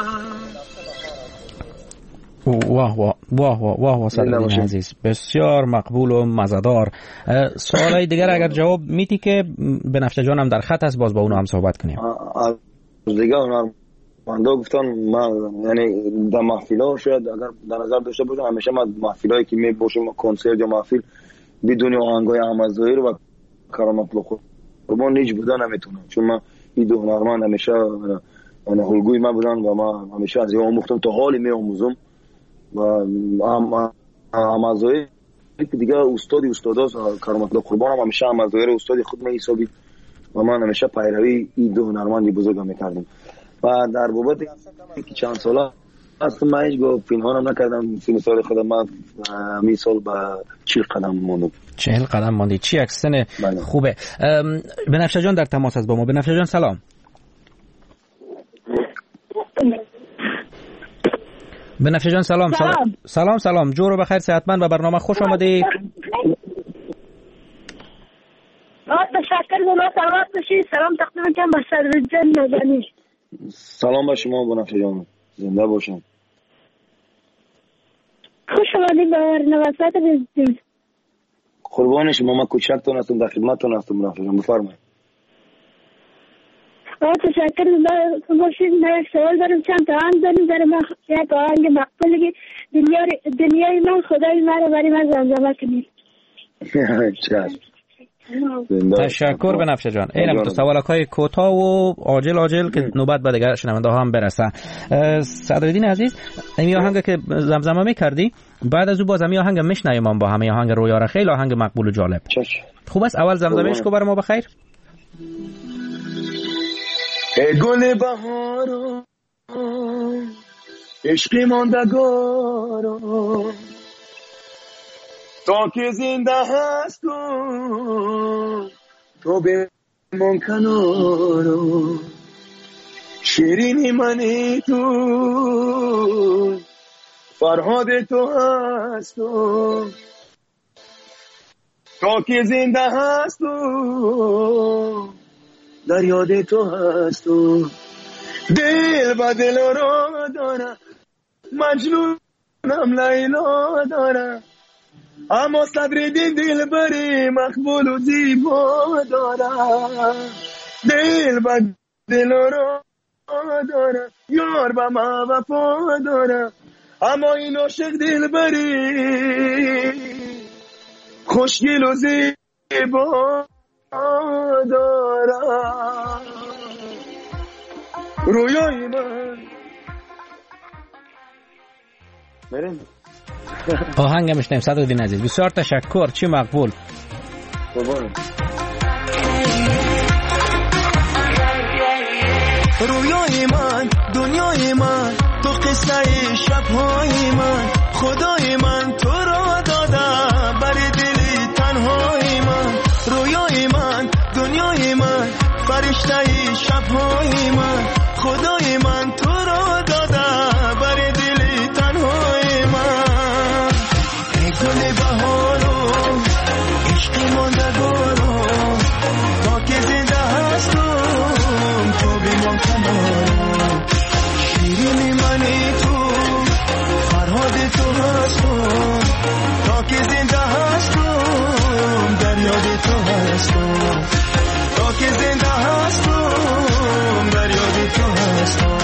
واه صدرالدین عزیز، بسیار مقبول و مزدار. سوالای دیگر اگر جواب میدی که بنفشه جان هم در خط است، باز با اونو هم صحبت کنیم. دیگه هنرمندا گفتن من یعنی در محفل‌ها شاید اگر در نظر داشته باشم همیشه من محفلایی که می باشم کنسرت یا محفل بدون آهنگای احمد ظاهر و کرامت الله قربان هیچ بودن نمیتونم، چون من این دو هنرمند همیشه انا الگوی من بودن و من همیشه از اینا آموختم تا حالی می آموزم و احمد ظاهر که دیگه استاداست کرامت الله قربان هم همیشه احمد ظاهر استاد خود من حسابی و من همیشه پیروی این دو هنرمند بزرگ میکردم. و در بابت که چند ساله اصلا من هیچ گاه پنهانم نکردم. فیلم سال خودم من می سال با 40 قدم موندم. 40 قدم موندی. چی اکسن خوبه. بنفشه جان در تماس است با ما. بنفشه جان سلام. بنفشه جان سلام. سلام جور و بخیر، صحتمند و برنامه خوش آمدی. تشکر مولا سلامت باشی. سلام تقدیم کنم به صدرالدین نازنین. سلام به شما بنفشه جان، زنده باشم. خوش آمدید به برنامه صدرالدین. قربان شما، من کوچکتون هستم، در خدمتتون هستم بنفشه جان، بفرمایید. تشکر باشید. من سوال دارم، چند تا آهنگ داریم در یک آهنگ مقبولی دنیای من خدای من رو برای من زمزمه کنید. تشکر بنفشه جان. اینم تو سوالکای کوتاه و عاجل که نوبت به دیگر شنونده ها هم برسه. صدرالدین عزیز، این آهنگ که زمزمه میکردی بعد از او باز این آهنگ میشنویم با همه آهنگ رویار، خیلی آهنگ مقبول و جالب. خوب است اول زمزمه‌اش کو برای ما بخیر. گل بهارو عشقی ماندگارو تا که زنده هستم تو بمان کنارو شیرینی منی تو فرهاد تو هستم تا که زنده هستم در یاد تو هستم دل با دل رو دارم مجنونم لیلا دارم اما صدرالدین دل بری مقبول و زیبا دارم دل با دل رو دارم یار با ما وفا دارم اما این عاشق دل بری خوشگل و زیبا دارم رویای من. بریم آهنگ میشنیم صدرالدین عزیز. بسیار تشکر، چی مقبول. رویای من، دنیای من، تو قصه شبهای من، خدای من تو را داده بر دل تنهای من. رویای من، دنیای من، فرشته شبهای من، خدای من تو را داده بر دل تنهای من. ای گل بهارو، عشق ماندگارو، تا که زنده هستم تو بمان کنارم. شیرین منی تو، فرهاد تو هستم، تا که زنده هستم در یاد تو هستم، تا که زنده هستم در یاد تو هستم.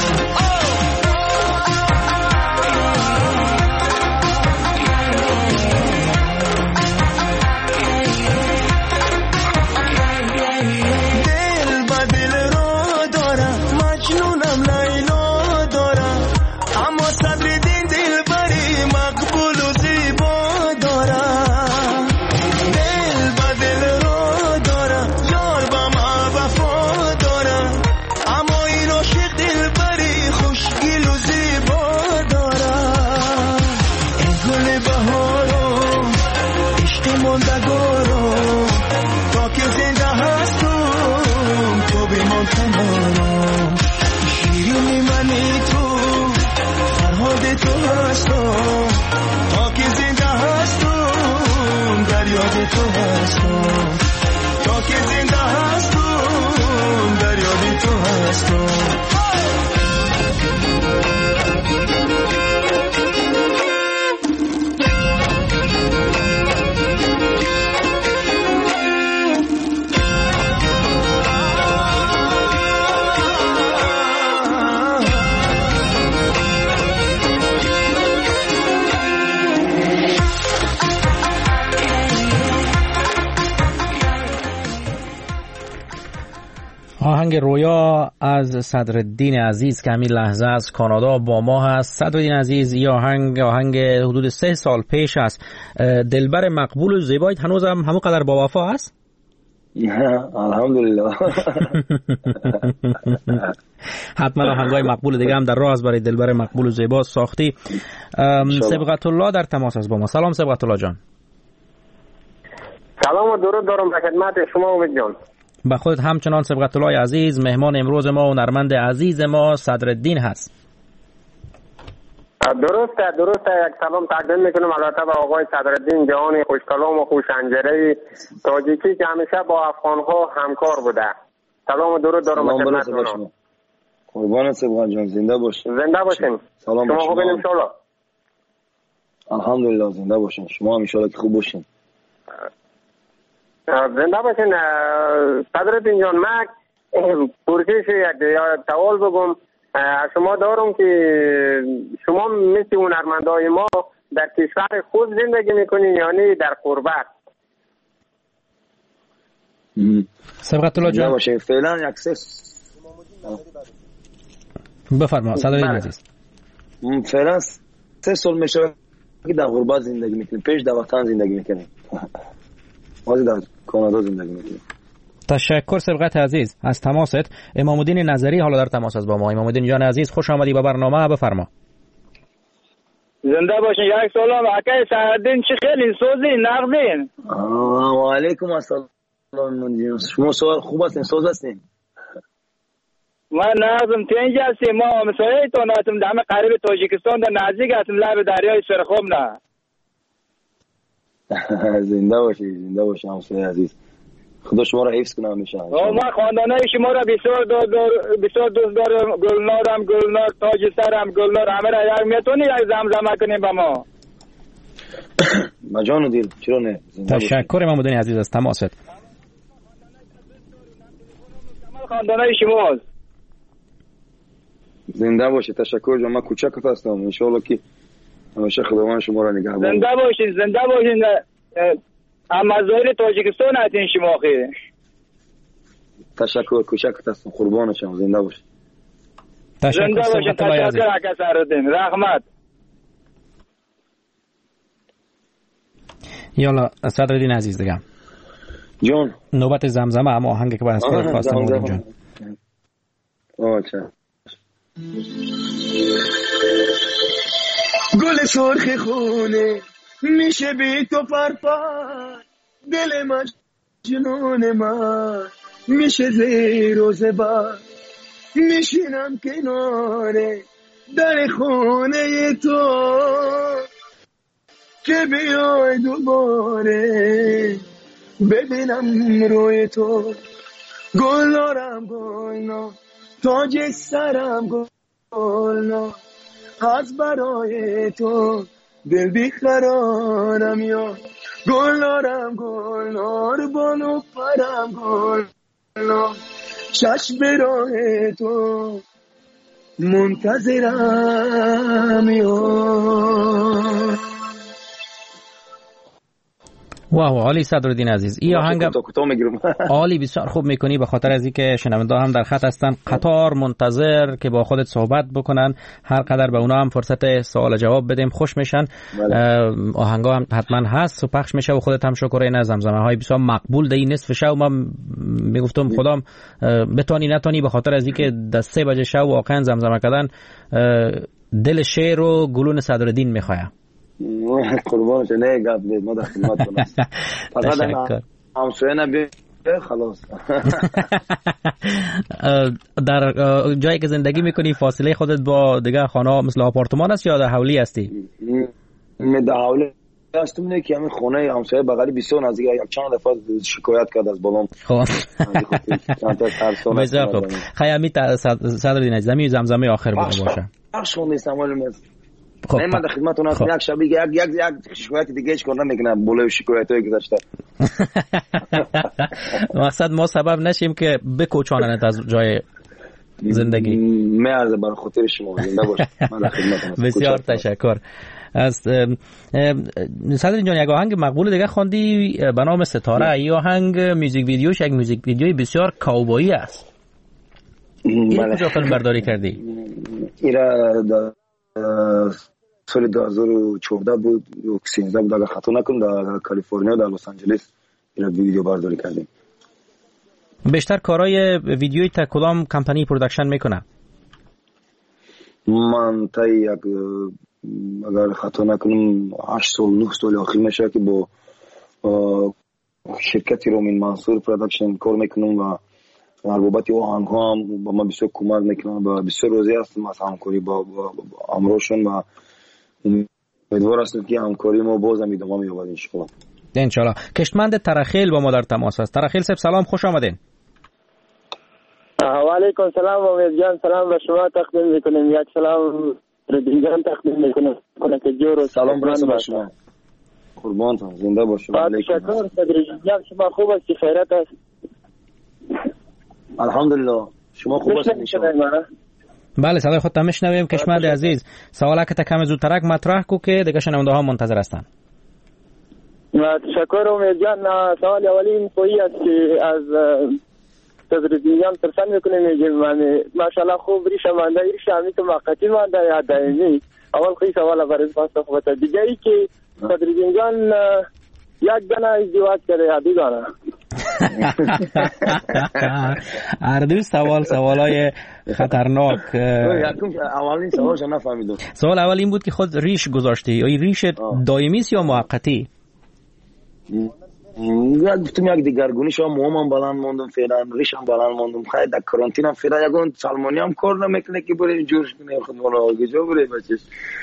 آهنگ رویا از صدرالدین عزیز که همین لحظه از کانادا با ما هست. صدرالدین عزیز، این آهنگ حدود 3 سال پیش است. دلبر مقبول و زیبایت هنوز هم همون قدر با وفا است؟ الحمدلله. حتما آهنگای مقبول دیگه هم در راه است برای دلبر مقبول و زیبا ساختی. سبقت الله در تماس است با ما. سلام سبقت الله جان. سلام و درود دارم به خدمت شما امید جان. با خودت همچنان سبقت الله عزیز. مهمان امروز ما و هنرمند عزیز ما صدرالدین هست. درسته یک سلام تقدیم میکنم البته به آقای صدرالدین جهان خوش کلام و خوش انجره تاجیکی که همیشه با افغان‌ها همکار بوده. سلام و درود دارم به خدمت شما. قربانت سبقت جان، زنده باشین. زنده باشین. شما خوبین ان شاء الله؟ الحمدلله زنده باشین. شما هم ان شاء الله که خوب باشین. زنده باشین. صدرالدین جان، من پرسش یک سوال بگم شما دارم که شما مثل هنرمندای ما در کشور خود زندگی میکنین یعنی در غربت؟ سبقت الله جان باشه. فعلا یک بفرما صدرالدین عزیز. فعلا 3 سال میشه که در غربت زندگی میکنیم. پیش در وطن زندگی میکنیم. ما در کانادا زندگی میکنیم. تشکر سبقت عزیز از تماست. امامالدین نظری حالا در تماس است با ما. امامالدین جان عزیز خوش آمدی به برنامه. بفرما. زنده باشین. یک سلام اکای صدرالدین، چه خیلی سوزی نقدین. و علیکم السلام. شما سوال خوب هستین، سوز هستین. من نظم تنج هستیم. ما مسایه تون هستیم در قریب تاجیکستان در نزدیک هستیم لب دریای سرخم. نه زنده باشی همسایه عزیز. خدا شما را حفظ کنه همیشه. ما خاندانای شما را بسیار دوست دارم. گلنار تاج سرم گلنار همه را یک میتونی یک زمزمه کنیم با ما. مجان و دیل چرا نه. تشکر امامالدین عزیز از تماست. خاندانای شما زنده باشی. تشکر جان. من کوچک هستم ان شاء الله که همیشه خداوند شما را نگهدار. زنده باشین. اما ظاهر تاجیکستان هستین شما خیلی. تشکر کوچک هستم. قربان شما. زنده باشید. تشکر اکا سردین. رحمت. یالا صدرالدین عزیز دیگه جان نوبت زمزمه، اما آهنگی که باید از خودت خواستم بودیم جان. گل سرخ خونه میشه بی تو پرپر، دل مجنون من میشه زیر و زبر، میشینم کنار در خونه تو که بیای دوباره ببینم روی تو. گلنارم گلنار تاج سرم گلنار، از برای تو دل بیقرارم یا گلنارم گلنار بانو پرم گلنار، چشم راه تو منتظرم یا. واو عالی صدرالدین عزیز، این آهنگ عالی بسیار خوب میکنی، به خاطر از اینکه شنونده هم در خط هستن قطار منتظر که با خودت صحبت بکنن، هر قدر به اونا هم فرصت سوال جواب بدیم خوش میشن. آهنگا هم حتما هست و پخش میشه و خودت هم شکر این زمزمه های بسیار مقبول دی نصف شب من میگفتم خدام بتونی نتونی، به خاطر از اینکه در 3 بجه شب واقعا زمزمه کردن دل شعر و گلون صدرالدین میخواد. قربانش نه گپ دید ما در خدمتتون هستیم. فقط همسایه نبی خلاص. در جایی که زندگی میکنی فاصله خودت با دیگه خانه مثل آپارتمان است یا در حولی هستی؟ در حولی هستم، نه که همین خونه همسایه بغلی بسیار نزدیک، یک چند دفعه شکایت کرد از بالام. خب بسیار خوب. خیلی صدرالدین عزیز می زمزمه آخر باشه. شما سامال خب من در خدمتتون هستم. یک شب دیگه یک شکایت دیگه هیچ کار نمیکنه، بوله شکایتای گذشته. مقصد ما سبب نشیم که بکوچاننت از جای زندگی. میارزه برای خاطر شما زنده باش. من در خدمتتون هستم. بسیار تشکر. از صدرالدین جان یک آهنگ مقبول دیگه خواندی به نام ستاره. این آهنگ میوزیک ویدیوش یک میوزیک ویدیوی بسیار کاوبایی است. این کجا فیلم برداری کردی؟ ایرا سال 2014 بود یا 13 بود اگر خطا نکنم، در کالیفرنیا در لس آنجلس این ویدیو برداری کردیم. بیشتر کارهای ویدیویی تا کدام کمپانی پروداکشن میکنه؟ من تا یک اگر خطا نکنم 8 سال 9 سال اخیر میشه که با شرکتی رومین منصور پروداکشن کار میکنم و در بابت آهنگ ها هم با من بسیار کمک میکنم و بسیار راضی هستم از همکاری با امروشون و امیدوار هستم که همکاری ما باز هم ادامه یابد ان شاء الله. کشتمند ترخیل با ما در تماس است. ترخیل صاحب سلام، خوش آمدین. و علیکم سلام امید جان، سلام به شما تقدیم میکنیم. یک سلام ردین جان تقدیم میکنم که جور و سلام برسه به شما. قربانتون، زنده باشید. تشکر صدرالدین جان، شما خوب است؟ خیرات است؟ الحمدلله. شما خوب هستید ان شاء الله؟ بله صدای خودت میشنویم. کشمند عزیز سوالا که کم زودترک مطرح کو که دیگه شنونده ها منتظر هستن. تشکر امید جان. سوال اولی کوئی است که از صدرالدین جان پرسان میکنیم. میگیم ماشاءالله خوب ریشه مانده، ریشه همی که موقتی مانده یا دائمی؟ اول خیلی سوال برای پاسخ بده. دیگه ای که صدرالدین جان یک دانه ازدواج کرده یا دو دانه؟ اردو سوالای خطرناک. اولین سوالش نفهمیدم. سوال اول این بود که خود ریش گذاشتی، آیا ریش دائمی است یا موقتی؟ گفتم یک دیگرگونی شما موام بلند موندم، فعلا ریشم بلند موندم. خیلی در کرانتین هم فعلا یگون سلمانی هم کار نمیکنه که بره جورش کنه خود مولا آگجا بره بچش.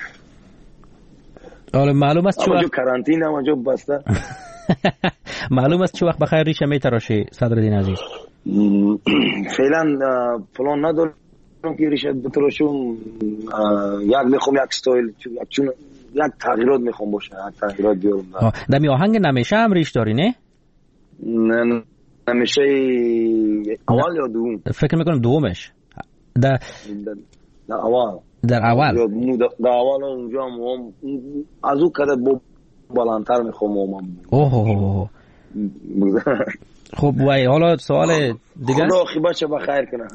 حالا معلوم است چه وقت کرانتین هم جو بسته. معلوم است چه وقت بخیر ریشه میتراشی صدرالدین عزیز؟ فعلا پلان ندارم که ریشه بتراشم. یک میخوام یک استایل چون یک تغییرات میخوام باشه، یک تغییرات بیارم. در می آهنگ نمیشه هم ریش داری نه؟ نه نمیشه اول یا دوم؟ فکر میکنم دومش. در اول. در اول اونجا هم از او کده بالانتر میخوام. اوه خب وای حالا سوال دیگه خدا عاقبتش بخیر کنه.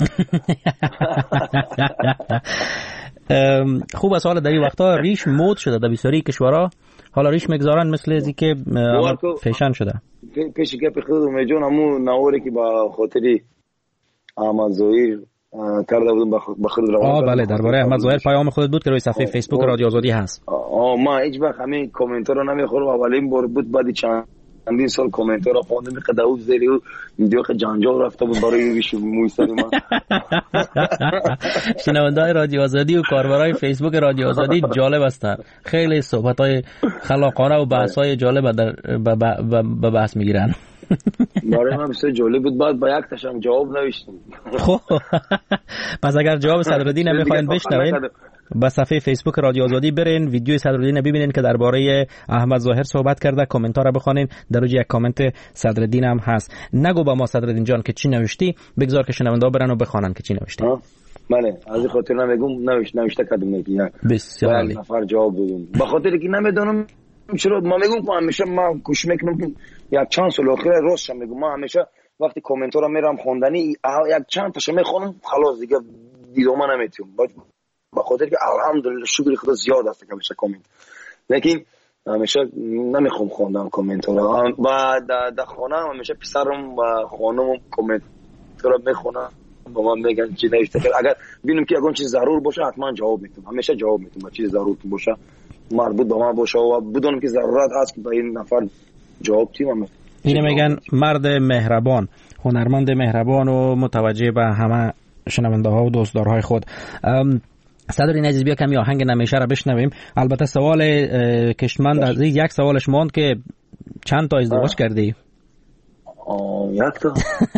خوب است. حالا در این وقتا ریش مود شده در بسیاری کشورها، حالا ریش میگذارن مثل ازی که فیشن شده. پیش گپ خودم میجون همون نواری که با خاطری احمد ظاهر کرده بودم با خود روان. بله درباره احمد ظاهر پیام خودت بود که روی صفحه فیسبوک رادیو آزادی هست. ما هیچ وقت همین کامنت رو نمیخورم. اولین بار بود بعد چندین سال کامنت رو خوندم که داوود زیری و ویدیو که جنجال رفته بود برای ویش مویسری ما. شنونده‌های رادیو آزادی و کاربرای فیسبوک رادیو آزادی جالب هستند. خیلی صحبت‌های خلاقانه و بحث‌های جالب به بحث میگیرن. برای من بسیار جالب بود. بعد با یک تاشم جواب نوشتم. خب پس اگر جواب صدرالدین نمیخواین بشنوین با صفحه فیسبوک رادیو آزادی برین، ویدیو صدرالدین ببینین که درباره احمد ظاهر صحبت کرده، کامنت ها رو بخونین. در روی یک کامنت صدرالدین هم هست. نگو با ما صدرالدین جان که چی نوشتی، بگذار که شنونده ها برن و بخونن که چی نوشتی. بله از این خاطر نمیگم نوشته کردم نگی. بسیار عالی. نفر جواب دادم به خاطر که نمیدونم چرا. ما میگم که همیشه ما کوشش میکنم یک چند سال اخیر راستش میگم، ما همیشه وقتی کامنت ها رو میرم خوندنی یک چند تاشو میخونم خلاص دیگه دیدم نمیتونم. به خاطر که الحمدلله شکر خدا زیاد است که همیشه کامنت، لیکن همیشه نمیخوام خوندم کامنت ها رو. و در خانه همیشه پسرم و خانم کامنت ها رو میخونن، با من میگن چی نوشته. اگر ببینم که اگه چیز ضرور باشه حتما جواب میدم، همیشه جواب میدم. با چیز ضرور باشه مربوط به من باشه و بدونم که ضرورت هست که به این نفر جواب تیم. اینه میگن مرد مهربان، هنرمند مهربان و متوجه به همه شنونده ها و دوستدارهای خود. صدرالدین عزیز بیا کمی آهنگ نمیشه را بشنویم. البته سوال کشمند از یک سوالش ماند که چند تا ازدواج کردی؟ یک تا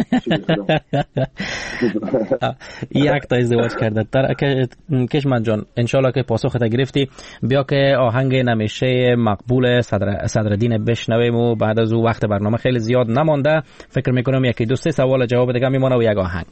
یک تا ازدواج کرده. کشمند جان انشالله که پاسخت گرفتی. بیا که آهنگ نمیشه مقبول صدرالدین بشنویم و بعد از او وقت برنامه خیلی زیاد نمانده. فکر میکنم یکی دو سه سوال جواب دیگه میمونه و یک آهنگ.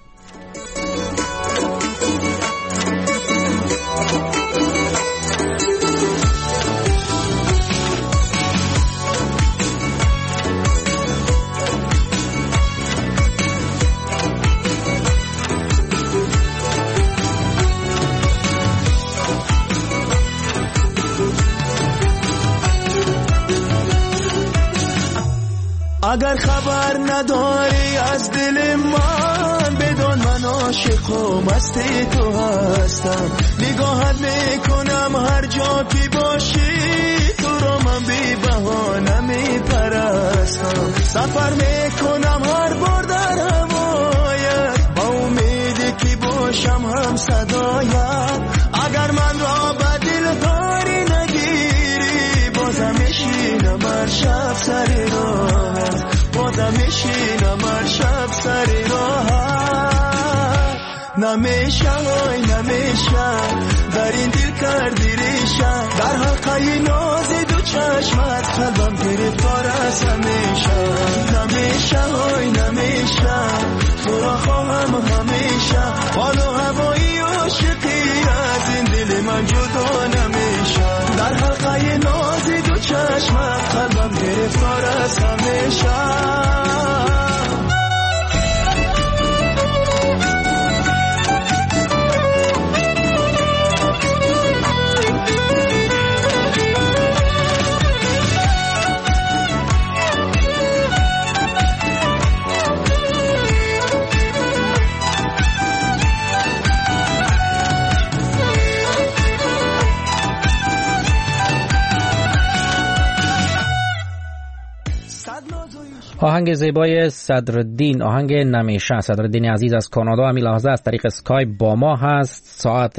اگر خبر نداری از دل من بدون من عاشق و مست تو هستم. نگاهت میکنم هر جا که باشی، تو رو من بی بهانه میپرستم. سفر میکنم هر بار در هوایت، با امیدی که باشم هم صدایت. اگر من را به دل داری نگیری، بازم میشینم هر شب سر راهت، بازم میشینم هر شب سر راهت. نمیشه وای نمیشه در این دل کردی ریشه، در حلقه ناز دو چشمت قلبم گرفتار است همیشه. نمیشه وای نمیشه تو را خواهم همیشه، حال و هوایی عاشقی از این دل من جدا نمیشه. در حلقه ناز دو چشمت قلبم گرفتار است همیشه. آهنگ زیبای صدرالدین، آهنگ نمیشه. صدرالدین عزیز از کانادا همین لحظه از طریق اسکایپ با ما هست. ساعت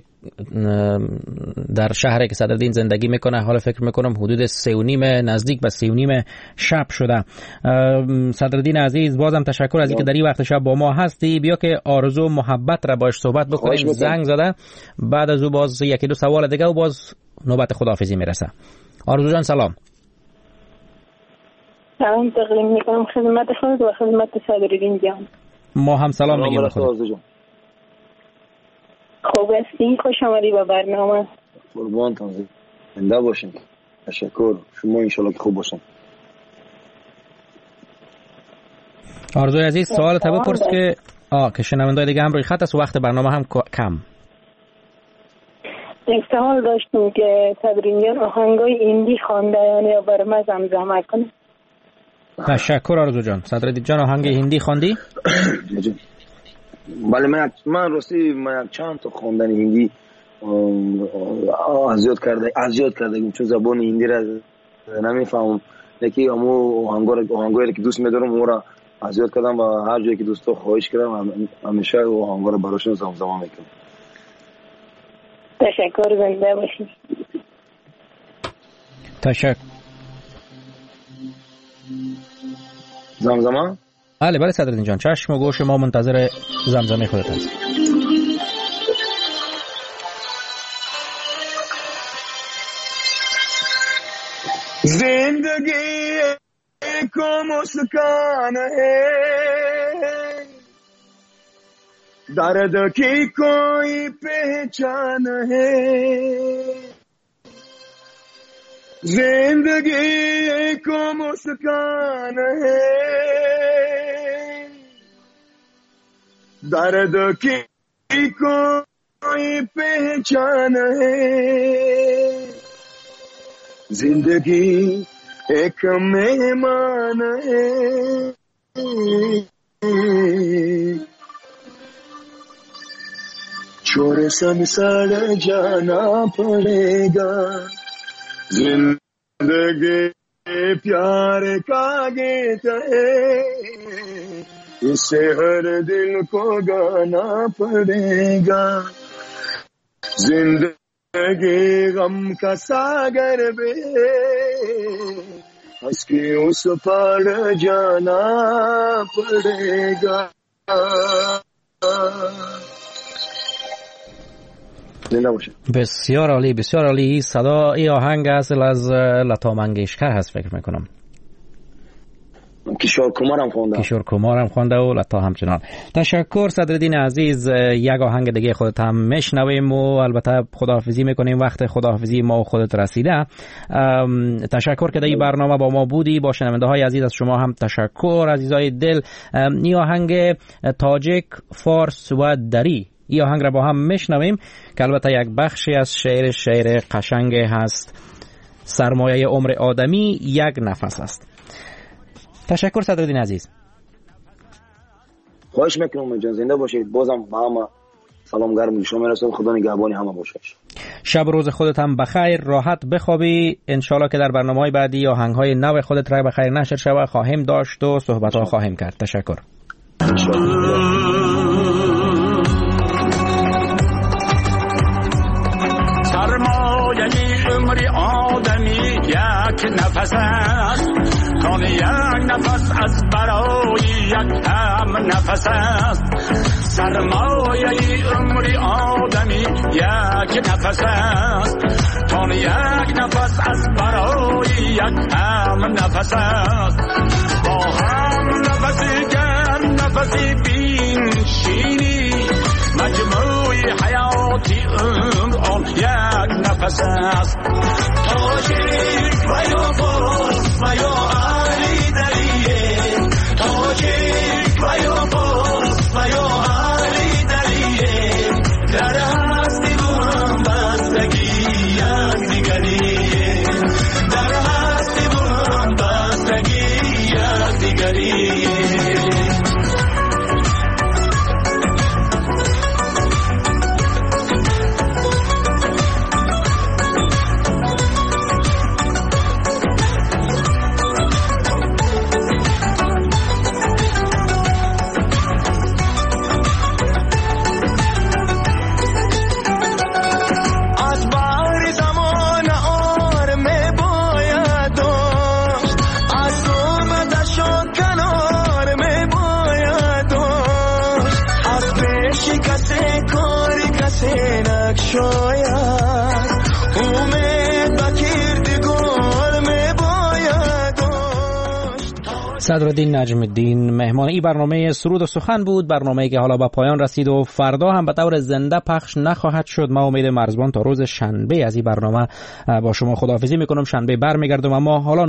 در شهری که صدرالدین زندگی میکنه حالا فکر میکنم حدود 3:30 نزدیک به 3:30 شب شده. صدرالدین عزیز بازم تشکر از اینکه در این وقت شب با ما هستی. بیا که آرزو محبت را باش صحبت بکنیم. زنگ زده، بعد از او باز یکی دو سوال دیگه و باز نوبت خداحافظی میرسه. آرزو جان سلام. سلام تقدیم میکنم خدمت خود و خدمت صدرالدین جان. ما هم سلام میگیم خدا. خوب هستین؟ خوش آمدی به برنامه. قربانتون زنده باشین. تشکر. شما انشالله که خوب باشین. آرزوی عزیز سوال تا بپرس که شنوندای دیگه هم روی خط است و وقت برنامه هم کم. یک سوال داشتم که صدرین جان آهنگای هندی خوانده یا بر ما زمزمه کنه؟ تشکر آرزو جان. صدرالدین جان آهنگ هندی خواندی؟ بله من راستی چند تا خواندن هندی اذیت کرده چون زبان هندی را نمیفهمم، لیکن همو آهنگایی که دوست می‌دارم اون را اذیت کردم و هر جایی که دوستا خواهش کردم همیشه آهنگا رو براشون زمزمه میکنم. تشکر، زنده باشید. تشکر. زمزمه؟ بله صدرالدین جان، چشم و گوش ما منتظر زمزمه خودت هست. जिंदगी को मुस्कान है, दर्द की कोई पहचान है, जिंदगी को मुस्कान है, दर्द की कोई पहचान है, जिंदगी एक मेहमान है, छोड़ संसार जाना पड़ेगा, जिंदगी प्यार का गीत है, इसे हर दिल को गाना पड़ेगा, जिंदगी गम का सागर में हंस के उस पार जाना पड़ेगा. بسیار عالی، بسیار عالی. صدا ای آهنگ اصل از لتا منگیشکر هست فکر میکنم. کشور کمار هم خونده و لتا همچنان. تشکر صدرالدین عزیز. یک آهنگ دیگه خودت هم میشنویم و البته خداحافظی میکنیم، وقت خداحافظی ما و خودت رسیده. تشکر که در این برنامه با ما بودی. با شنونده های عزیز از شما هم تشکر عزیزای دل. این آهنگ تاجیک، فارس و دری، این آهنگ را با هم میشنویم که البته یک بخشی از شعر قشنگ هست. سرمایه عمر آدمی یک نفس است. تشکر صدرالدین عزیز. خواهش میکنم جان، زنده باشید. بازم با همه سلام گرم شما میرسم. خدا نگهبان همه باشه. شب روز خودت هم بخیر، راحت بخوابی. انشالله که در برنامه‌های بعدی آهنگ‌های نو خودت را بخیر نشر شود خواهیم داشت و صحبت‌ها خواهیم کرد. تشکر. سرمایه عمر آدمی یک نفس است، کان یک نفس از برای یک هم نفس است. سرمایه عمر آدمی یک نفس است، کان یک نفس از برای یک هم نفس است. با هم نفسی گرم نفسی بینشینی، مجموع حیاتی عمر آن یک نفس است. تاجیک و یا فارس و یا علی دریه، تاجیک و یا فارس و یا علی دریه، در هستی و هم بستگی یک دیگریه، در هستی و هم بستگی یک دیگریه. صدرالدین نجم الدین مهمان این برنامه سرود و سخن بود، برنامه‌ای که حالا به پایان رسید و فردا هم به طور زنده پخش نخواهد شد. ما امید مرزبان تا روز شنبه از این برنامه با شما خداحافظی میکنم. شنبه برمیگردم، اما حالا